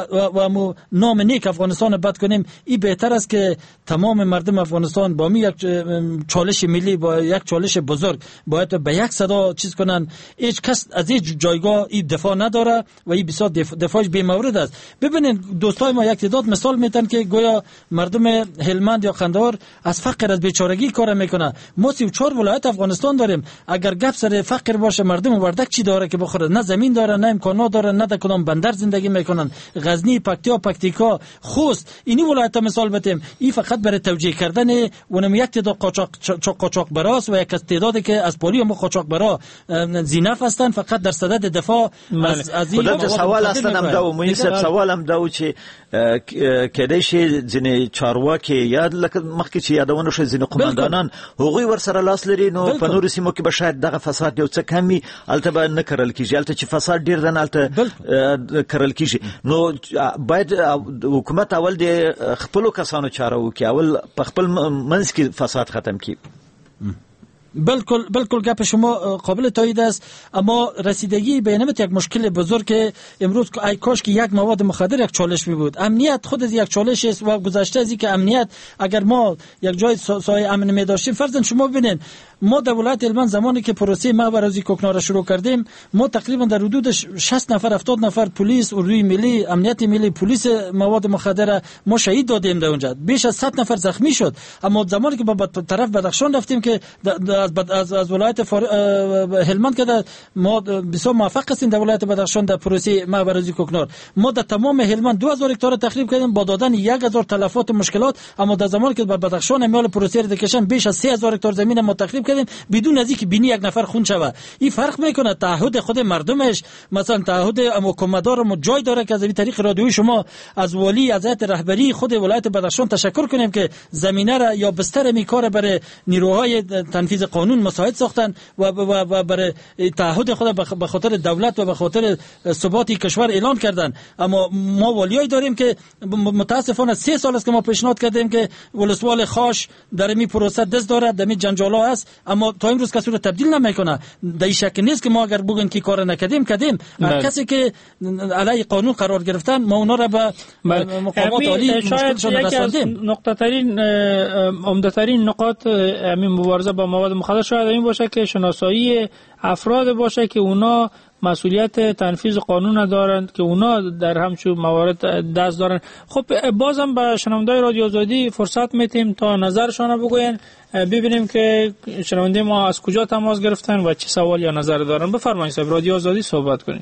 و نام نیک افغانستان بد کنیم، این بهتر است که تمام مردم افغانستان با یک چالش ملی، با یک چالش بزرگ باید به یک صدا چیز کنن. هیچ کس از این جایگاه این دفاع نداره و این بسیار دفاعش بی‌مورد است. ببینید دوستای ما یک تعداد مثال میتن که گویا مردم هلمند یا قندهار از فقر، از بیچارگی کار میکنه. ما 34 ولایت افغانستان داریم. اگر گپ سر فقر باشه مردم وردک چی داره که بخوره؟ نه زمین داره، نه امکانات داره، نه در کدام بندر زندگی میکنن. غزنی، پکتیکا، خوست، اینی ولایت مثال بتیم. این فقط برای توجیه کردن اونم یک تعداد قاچاق براست و یک تعدادی که از پولی هم قاچاق برا زینف هستن فقط در صدد دفاع از این سوال هستن. دو مناسب سوالم دو چې کېدای شي ځینې چارواکي یا لکه مخکې چې یادونه شوه ځینې قومندانان هغوی ورسره لاس لري، نو په نورو سیمو کې به شاید دغه فساد یو څه کمي، هلته به نه کرل کېږي. هلته چې فساد ډېر دی هلته کرل کېږي. نو باید حکومت اول د خپلو کسانو چاره وکړي، اول په خپل منځ کې فساد ختم کړي. بالکل گپ شما قابل تایید است، اما رسیدگی به اینمت یک مشکل بزرگ که امروز ای کاش که یک مواد مخدر یک چالش می بود. امنیت خود از یک چالش است و گذشته از اینکه امنیت اگر ما یک جای سایه امن می داشتیم، فرضاً شما ببینید ما در ولایت هلمند زمانی که پروسه مهبرازی کوکنار را شروع کردیم، ما تقریبا در حدود 60 نفر 70 نفر پلیس، اردوی ملی، امنیت ملی، پلیس مواد مخدر ما شهید دادیم. در اونجا بیش از 100 نفر زخمی شد. اما زمانی که با طرف بدخشان رفتیم که از ولایت هلمند که ما بسیار موفق هستیم در ولایت بدخشان در پروسه مهبرازی کوکنار، ما در تمام هلمند 2000 هکتار تخریب کردیم با دادن 1000 تلفات و مشکلات. اما در زمانی که بدخشان امیال پروسه ردکشن بیش از 3000 هکتار زمین ما تخریب کردیم بدون از اینکه بینی یک نفر خون شوه. این فرق میکنه تعهد خود مردمش، مثلا تعهد حکومتدار ما جای داره که از این طریق رادیوی شما از والی از هیئت رهبری خود ولایت بدخشان تشکر کنیم که زمینه را یا بستر میکاره برای نیروهای تنفیذ قانون مساعد ساختن و برای تعهد خود به خاطر دولت و به خاطر ثبات کشور اعلان کردن. اما ما والیای داریم که متاسفانه 3 سال است که ما پیشنهاد کردیم که ولسوال خاش در می پروسه دست دارد، در می جنجالا است، اما تا امروز کسی رو تبدیل نمیکنه. در این شک نیست که ما اگر بگن که کار نکردیم کسی که علیه قانون قرار گرفتن ما اونا را به مقامات عالی مشکلشان رساندیم. عمده ترین نقاط همین مبارزه با مواد مخدر شاید این باشه که شناسایی افراد باشه که اونا مسئولیت تنفیذ قانون دارند، که اونا در همچون موارد دست دارند. خب بازم به شنوندای رادیو آزادی فرصت میتیم تا نظرشان بگوین، ببینیم که شنونده ما از کجا تماس گرفتن و چه سوال یا نظر دارن. بفرمایید صاحب، رادیو آزادی صحبت کنیم.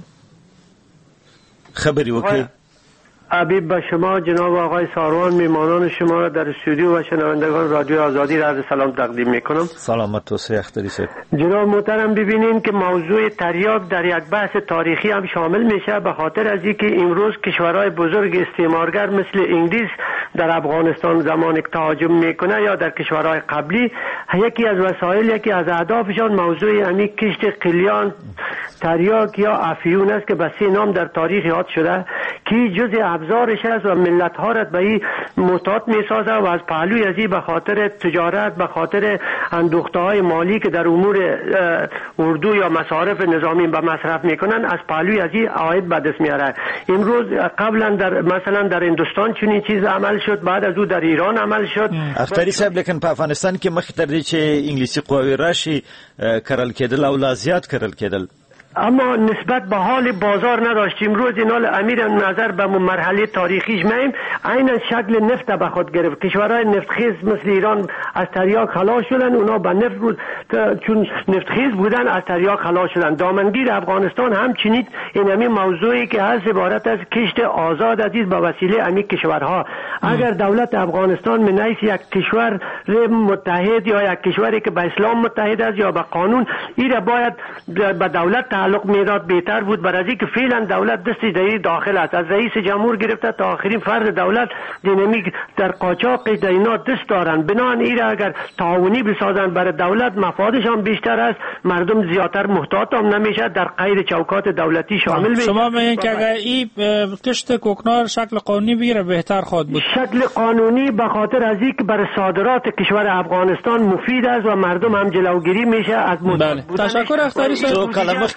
خبری وکی حبیب به شما جناب آقای ساروان، میمانان شما را در استودیو و شنوندگان رادیو آزادی را عرض سلام تقدیم میکنم. سلامت و سیختری صاحب. جناب محترم، ببینین که موضوع تریاک در یک بحث تاریخی هم شامل میشه، به خاطر از اینکه امروز کشورهای بزرگ استعمارگر مثل انگلیس در افغانستان زمان تهاجم میکنه یا در کشورهای قبلی، یکی از وسایل، یکی از اهدافشان موضوع همین کشت قلیان، تریاک یا افیون است که به 3 نام در تاریخ یاد شده که جزء ابزارش است و ملت ها را به این محتاط میسازه و از پهلوی ازی به خاطر تجارت، به خاطر اندوخته های مالی که در امور اردو یا مصارف نظامی به مصرف میکنن، از پهلوی ازی عاید به دست میاره. امروز قبلا مثلا در هندوستان چنین چیز عمل شد، بعد از او در ایران عمل شد. افتری صاحب، لیکن په افغانستان کې مخکې تر دې چې انګلیسي قواوې راشي کرل کېدل او لا زیات کرل کېدل، اما نسبت به حال بازار نداشتیم. روز اینال امیر نظر به مرحله تاریخیش میم عین شکل نفت به خود گرفت. کشورهای نفتخیز مثل ایران از تریاک خلاص شدن، اونا به نفت بود چون نفتخیز بودن از تریاک خلاص شدن. دامنگیر افغانستان همچنین این همین موضوعی که از عبارت از کشت آزاد عزیز با وسیله همین کشورها. اگر دولت افغانستان من حیث یک کشور متحد یا یک کشوری که به اسلام متحد است یا به قانون، ایره باید به دولت تعلق میداد بهتر بود، برای اینکه فعلا دولت دستی در داخل است، از رئیس جمهور گرفته تا آخرین فرد دولت دینامیک در قاچاق در اینا دست دارن. بنان ایره اگر تعاونی بسازن برای دولت مفادشان بیشتر است، مردم زیادتر محتاط هم نمیشه، در غیر چوکات دولتی شامل میشه. شما میگین که اگر این کشت کوکنار شکل قانونی بگیره بهتر خواهد بود؟ شکل قانونی به خاطر از اینکه برای صادرات کشور افغانستان مفید است و مردم هم جلوگیری میشه از تشکر اختری صاحب.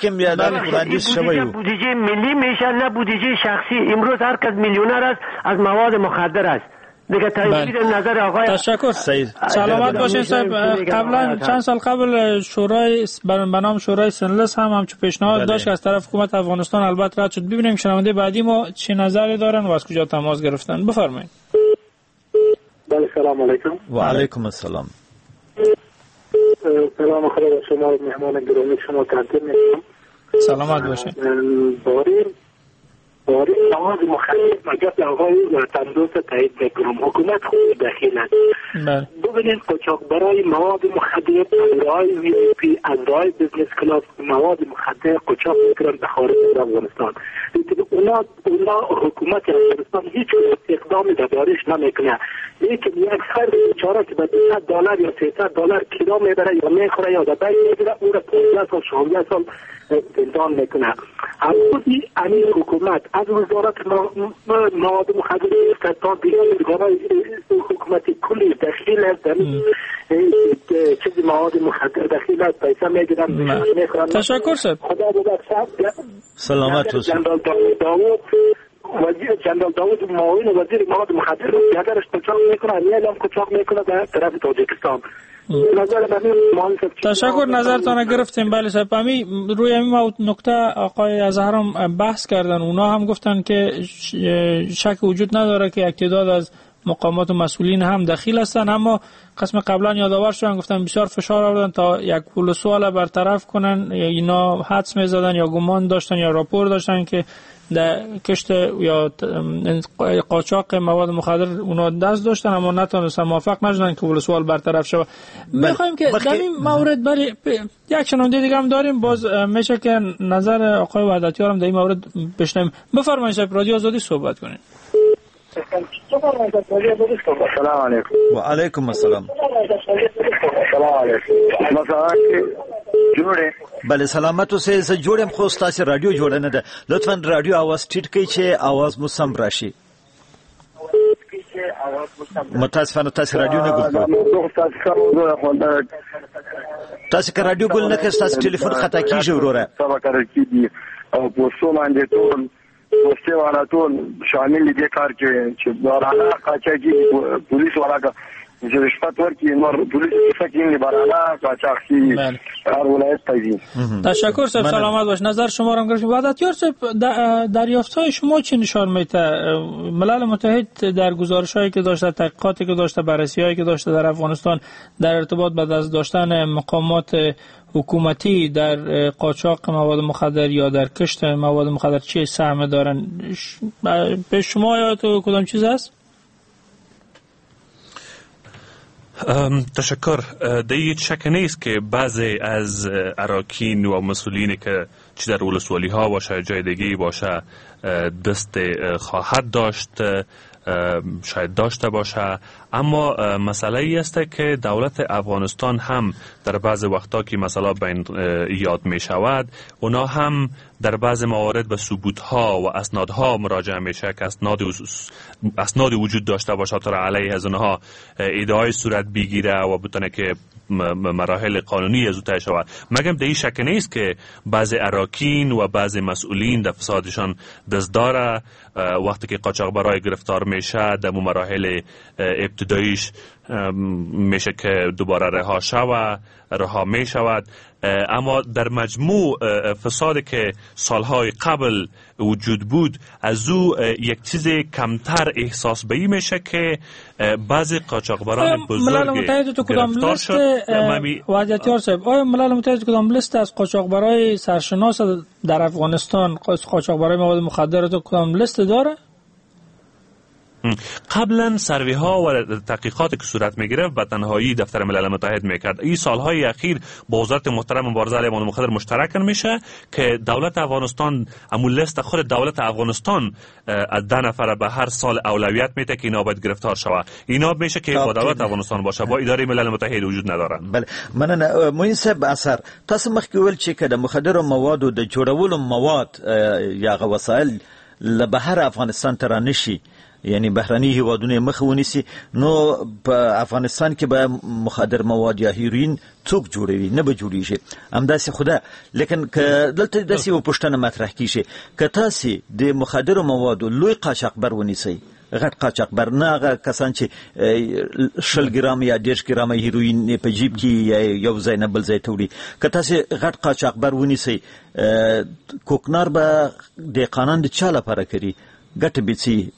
بودجه ملی میشه نه بودجه شخصی. امروز هر کس میلیونر است از مواد مخدر است دیگه. تغییر نظر آقای تشکر. سلامت باشین صاحب. قبلا چند سال قبل شورای به نام شورای سنلس هم همچون پیشنهاد داشت که از طرف حکومت افغانستان البته رد شد. ببینیم شنونده بعدی ما چه نظری دارن و از کجا تماس گرفتن. بفرمایید. بله سلام علیکم. و علیکم السلام. سلام خدا به شما مهمان گرامی شما تقدیم میکنم. سلامت باشین. باری مواد مخدر مجب آقای تندوس تایید بکنم حکومت خود دخیل است. ببینید قاچاق برای مواد مخدر برای ویپی اندای بزنس کلاس مواد مخدر قاچاق میکنن به خارج از افغانستان. اونا حکومت افغانستان هیچ اقدامی دربارش نمیکنه. لیکن یک فرد بیچاره که به $200 یا $300 کیلو میبره یا میخوره یا در بین میگیره، او را 15 سال 16 سال زندان میکنه. امروزی امیر حکومت از وزارت مواد مخدر که تا دیگر حکومتی کلی دخیل است در چیزی مواد مخدر دخیل است، پیسه میگیرن میخورن. تشکر صاحب. خدا ببخشد. سلامت باشید. جنرال داوود معاون وزیر مواد مخدر یادرش قاچاق میکنه، اعلام قاچاق میکنه در طرف تاجیکستان. تشکر، نظرتان گرفتیم. بله صاحب، روی این نکته آقای اظهرم بحث کردن. اونا هم گفتن که شک وجود نداره که یک تعداد از مقامات و مسئولین هم دخیل هستن، اما قسم قبلا یادآور شدن گفتن بسیار فشار آوردن تا یک پول سوال برطرف کنن. اینا حدس می‌زدن یا گمان داشتن یا راپور داشتن که در کشت یا قاچاق مواد مخدر اونا دست داشتن، اما نتونستن، موفق نشدن که پول سوال برطرف شود. می‌خوایم که در این مورد یک شنونده دیگه هم داریم، باز میشه که نظر آقای وحدتیار هم در این مورد بشنویم. بفرمایید صاحب، رادیو آزادی صحبت کنید. السلام علیکم. و علیکم السلام. السلام علیکم. مثلا جوړه بله سلامت اوسئ. جوړم خو تاسو رادیو جوړ نه ده، لطفا رادیو आवाज ټیټ کړئ چې आवाज مو سم راشي. متاسفانه تاسو رادیو نه ګول تاسو که رادیو ګول نه کړئ تاسو ټلیفون خطا کیږي وروره. سبا کار کیږي او پوسټو باندې ټول پوسټي والا ټول شامل دي کار کې چې بارانه قاچاقي پولیس والا کا چې رشوت ورکړي نور پولیس فکرین بارانه قاچاقي هر ولایت تایید. تشکر صاحب، سلامت باش. نظر شما رو گرفتیم. وحدتیار صاحب، دریافت‌های شما چی نشان میده؟ ملل متحد در گزارش‌هایی که داشته، تحقیقاتی که داشته، بررسی‌هایی که داشته در افغانستان در ارتباط با دست داشتن مقامات حکومتی در قاچاق مواد مخدر یا در کشت مواد مخدر چه سهم دارن؟ به شما یاد کدام چیز است؟ تشکر. دیگه شک نیست که بعضی از اراکین و مسئولینی که چه در ولسوالی ها باشه جای دیگه باشه دست خواهد داشت، شاید داشته باشه، اما مسئله ای است که دولت افغانستان هم در بعض وقتا که مثلا بین یاد می شود، اونا هم در بعض موارد به ثبوت ها و اسنادها مراجعه میشه که اسناد وجود داشته باشه تا علیه از اونها ادعای صورت بگیره و بتونه که مراحل قانونی از او طی شود. مگم در این شک نیست که بعض اراکین و بعض مسئولین در فسادشان دست داره. وقتی که قاچاقبرای گرفتار میشه در مراحل ابتداییش میشه که دوباره رها می شود، اما در مجموع فسادی که سالهای قبل وجود بود از او یک چیز کمتر احساس به این میشه که بعضی قاچاقبران بزرگ گرفتار شد. وحدتیار صاحب، آیا ملل متحد کدام لیست از قاچاقبرای سرشناس در افغانستان، قاچاقبرای مواد مخدر تو کدام لیست داره؟ قبلا سروی ها و تحقیقات که صورت میگرفت به تنهایی دفتر ملل متحد میکرد. این سالهای اخیر با وزارت محترم مبارزه علیه مواد مخدر مشترک میشه که دولت افغانستان امون لیست خود دولت افغانستان از 10 نفر به هر سال اولویت میده که اینا باید گرفتار شود. اینا میشه که با دولت افغانستان باشه، با اداره ملل متحد وجود ندارن. بله مننه. موینسب اثر تاسو مخکې ویل چې د مخدر مواد او د جوړولو مواد یا وسایل له بهر افغانستان ته رانشي، یعنی بهرني هیوادونه مخ ونیسي، نو په افغانستان کې به مخدر مواد یا هیروین څوک جوړوي؟ نه به جوړیږي همداسې خدا. لیکن که دلته داسې یو پوښتنه مطرح کیږي که تاسو د مخدر موادو لوی قاچاقبر ونیسئ، غټ قاچاقبر، نه هغه کسان چې 20 ګرام یا 10 ګرام هیروین په جیب کې یو ځای نه بل ځای ته وړي، که تاسو غټ قاچاقبر ونیسئ، کوکنار به د قانون د چا لپاره کوي؟ ګټه به څه؟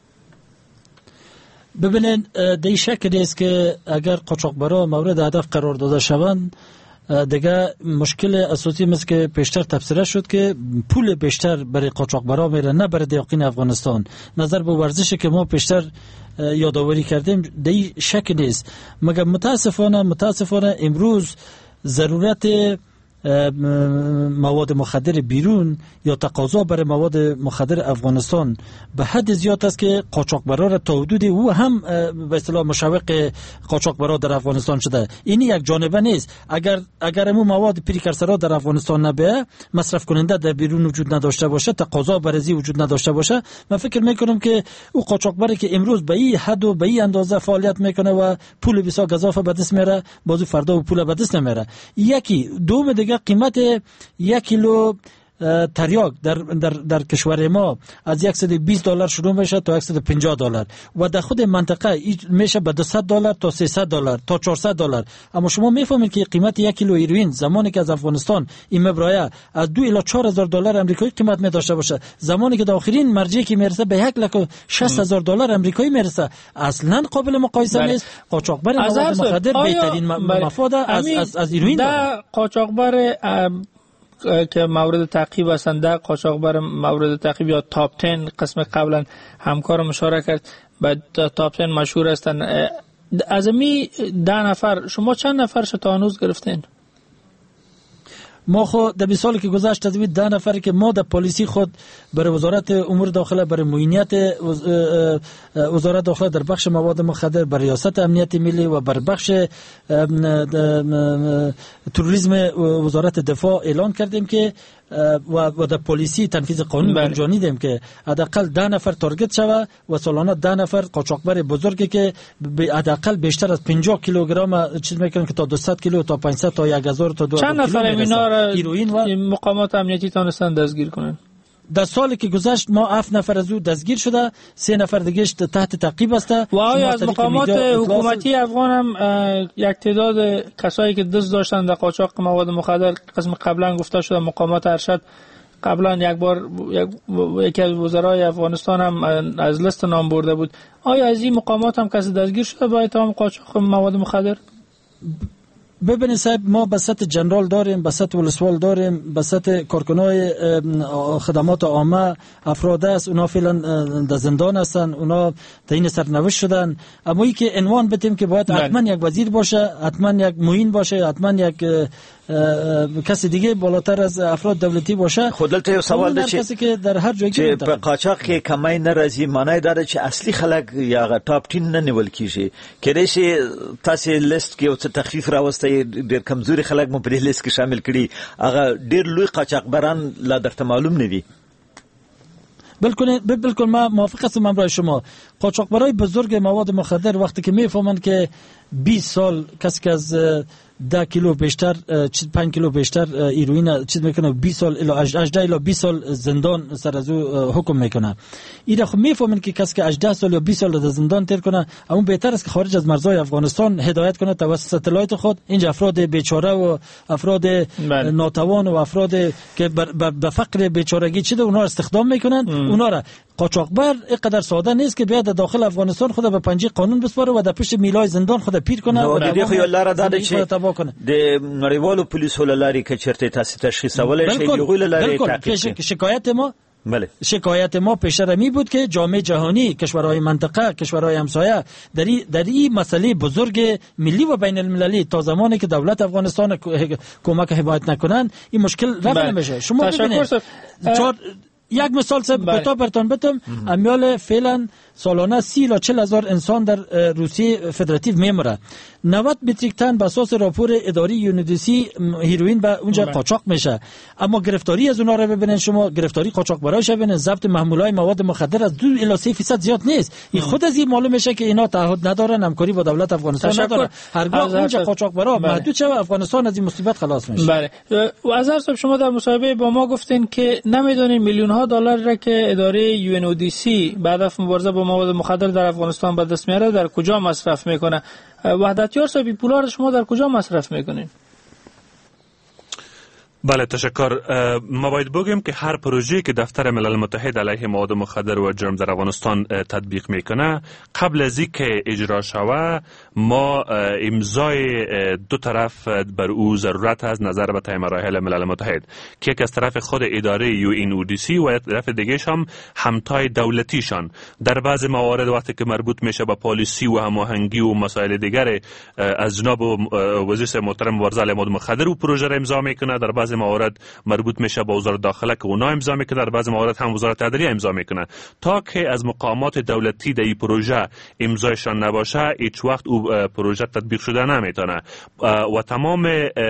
ببینید در شک نیست که اگر قاچاقبرا مورد هدف قرار داده شوند دیگه مشکل اساسی مثل که پیشتر تفسیر شد که پول بیشتر برای قاچاقبرا میره نه برای دیاقین افغانستان. نظر به ورزشی که ما پیشتر یادآوری کردیم در شک نیست، مگر متاسفانه امروز ضرورت مواد مخدر بیرون یا تقاضا برای مواد مخدر افغانستان به حد زیاد است که قاچاقبرا را تا حدود او هم به اصطلاح مشوق قاچاقبرا در افغانستان شده. این یک جانبه نیست. اگر مو مواد پریکورسورها در افغانستان نبه، مصرف کننده در بیرون وجود نداشته باشه، تقاضا برای وجود نداشته باشه، من فکر میکنم که او قاچاقبری که امروز به این حد و به این اندازه فعالیت میکنه و پول بسیار گزاف به دست میاره، بازو فردا و پول به دست نمیاره. یکی دوم دیگه قیمت 1 کیلو تریاک در کشور ما از $120 شروع میشه تا $150 و در خود منطقه میشه به $200 تا $300 تا $400. اما شما میفهمید که قیمت 1 کیلو هیروئین زمانی که از افغانستان این مبرایه از $2 الی $4,000 امریکایی قیمت می داشته باشه، زمانی که در آخرین مرجعی که میرسه به $1,60,000 امریکایی میرسه، اصلا قابل مقایسه نیست. قاچاقبر مواد مخدر بهترین مفاد از هیروئین داره. قاچاقبر که مورد تعقیب هستند، در قاچاقبر مورد تعقیب یا تاپ 10 قسم قبلا همکارم اشاره کرد به تاپ 10 مشهور هستند. از می 10 نفر شما چند نفر تا هنوز گرفتین؟ ما خود در 20 سالی که گذشت از 10 نفری که ما در پلیسی خود برای وزارت امور داخله، برای معینیت وزارت داخله در بخش مواد مخدر، برای ریاست امنیت ملی و بر بخش تروریسم وزارت دفاع اعلان کردیم که و در پلیسی تنفیذ قانون گنجانیدیم که حداقل 10 نفر تارگت شوه و سالانه 10 نفر قاچاقبر بزرگی که حداقل بیشتر از 50 کیلوگرم چیز میکنن که تا 200 کیلو تا 500 تا 1000 تا 2000 چند نفر هیروئین و مقامات امنیتی تونستن دستگیر کنن؟ در سالی که گذشت ما 7 نفر از او دستگیر شده، 3 نفر دیگه تحت تعقیب است. و آیا از مقامات حکومتی افغان هم یک تعداد کسایی که دست داشتن در قاچاق مواد مخدر قسم قبلا گفته شده مقامات ارشد قبلا یک بار یکی از وزرای افغانستان هم از لیست نام برده بود، آیا از این مقامات هم کسی دستگیر شده با اتهام قاچاق مواد مخدر؟ ببینید صاحب، ما به سطح جنرال داریم، به سطح ولسوال داریم، به سطح کارکنای خدمات عامه افراد است، اونا فعلا در زندان هستن، اونا تعیین سرنوشت شدن. اما ای که عنوان بدیم که باید حتما یک وزیر باشه، حتما یک معین باشه، حتما یک کسی دیگه بالاتر از افراد دولتی باشه. خودلته یو سوال ده که در هر جایی که په قاچاق کې کمای ناراضي معنی داره چې اصلي خلک یا ټاپ 10 نه نیول کیږي، کله چې تاسو لیست کې او څه تخفیف راوستي ډېر کمزوري خلک مو په دې لیست کې شامل کړي، هغه ډېر لوی قاچاقبران لا درته معلوم نه دي. بالکل ما موافق هستم با شما. قاچاقبرای بزرگ مواد مخدر وقتی که میفهمند که 20 سال کسی که از 10 کیلو بیشتر 5 کیلو بیشتر هیروئین چیز میکنه، 20 سال الی 18 الی 20 سال زندان سر از او حکم میکنه. اینا خب میفهمن که کسی که 18 سال یا 20 سال در زندان تیر کنه، اما بهتر است که خارج از مرزهای افغانستان هدایت کنه توسط ستلایت خود. اینجا افراد بیچاره و افراد ناتوان و افراد که به فقر بیچارگی چیده اونا استخدام میکنن. اونا را قاچاقبر اینقدر ساده نیست که بیاد داخل افغانستان خود به پنجه قانون بسپاره و در پشت میلای زندان خود پیر کنه و دغه خو لاره داده چې د نړیوالو پولیسو لاري کې چرته تاسو تشخیصول شي یغول لاري تعقیب. شکایت ما پیشتر می بود که جامعه جهانی، کشورهای منطقه، کشورهای همسایه در این مسئله بزرگ ملی و بین المللی تا زمانی که دولت افغانستان کمک حمایت نکنن این مشکل رفع نمیشه. شما ببینید یک مثال بتا برتان بتم، امیال فعلا سالانه 30 الی 40 هزار انسان در روسیه فدراتیو میمره. 90 متریک تن به اساس راپور اداری یونیدسی هیروئین به اونجا قاچاق میشه. اما گرفتاری از اونها رو ببینید شما، گرفتاری قاچاقبراش ببینید، ضبط محمولای مواد مخدر از 2 الی 3% زیاد نیست. این خود از این معلوم میشه که اینا تعهد ندارن، همکاری با دولت افغانستان ندارن. هرگاه اونجا قاچاقبرا محدود شه افغانستان از این مصیبت خلاص میشه. بله. و از صاحب شما در مصاحبه با ما گفتین که نمیدونین میلیون ها دلار را که اداره UNODC بعد از مبارزه با مواد مخدر در افغانستان به دست میاره در کجا مصرف میکنه. وحدتیار صاحب پولا رو شما در کجا مصرف میکنین؟ بله تشکر. ما باید بگیم که هر پروژه‌ای که دفتر ملل متحد علیه مواد مخدر و جرم در افغانستان تطبیق میکنه قبل از اینکه اجرا شوه ما امضای دو طرف بر او ضرورت است نظر به طی مراحل ملل متحد که یک از طرف خود اداره UNODC و یک طرف دیگه‌ش هم همتای دولتیشان. در بعض موارد وقتی که مربوط میشه به پالیسی و هماهنگی و مسائل دیگر از جناب وزیر محترم مبارزه علیه مواد مخدر و پروژه را امضا میکنه. در بعض موارد مربوط میشه با وزارت داخله که اونا امضا میکنه. در بعض موارد هم وزارت عدلیه امضا میکنه. تا که از مقامات دولتی در این پروژه امضایشان نباشه هیچ وقت او پروژه تطبیق شده نمیتونه و تمام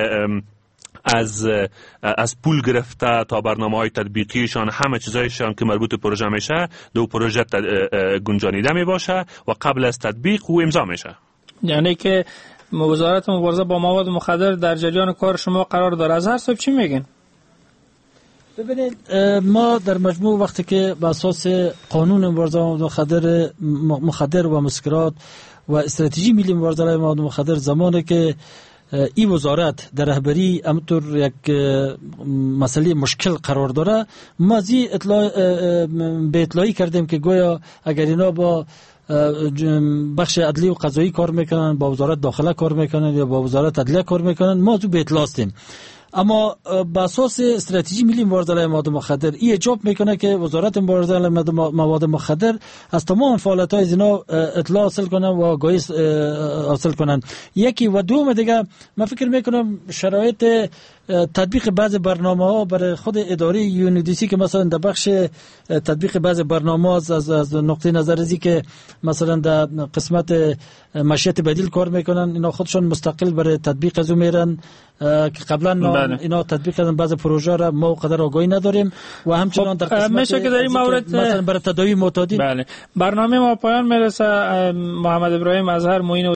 از پول گرفته تا برنامه‌های تطبیقیشان همه چیزایشان که مربوط به پروژه میشه دو پروژه گنجانیده میباشه و قبل از تطبیق او امضا میشه. یعنی که وزارت مبارزه با مواد مخدر در جریان کار شما قرار داره. از هر صاحب چی میگین؟ ببینید ما در مجموع وقتی که بر اساس قانون مبارزه با مواد مخدر و مسکرات و استراتژی ملی مبارزه علیه مواد مخدر زمانی که این وزارت در رهبری همطور یک مسئله مشکل قرار داره ما زی به اطلاعی کردیم که گویا اگر اینا با بخش عدلی و قضایی کار میکنن با وزارت داخله کار میکنن یا با وزارت عدلیه کار میکنن ما تو به اطلاع هستیم. اما با اساس استراتژی ملی مبارزه علیه مواد مخدر این ایجاب میکنه که وزارت مبارزه علیه مواد مخدر از تمام فعالیت‌های اینا اطلاع حاصل کنن و آگاهی حاصل کنن. یکی و دوم دیگه من فکر میکنم شرایط تطبیق بعض برنامه‌ها برای خود اداره UNODC که مثلا در بخش تطبیق بعض برنامه‌ها از نقطه نظر ازی که مثلا در قسمت معیشت بدیل کار میکنن اینا خودشون مستقل برای تطبیق از میرن که قبلا اینا تطبیق کردن بعض پروژه را ما قدر آگاهی نداریم و همچنان در قسمت میشه که در این مورد مثلا برای تداوی معتادین برنامه ما پایان میرسه. محمد ابراهیم اظهر معین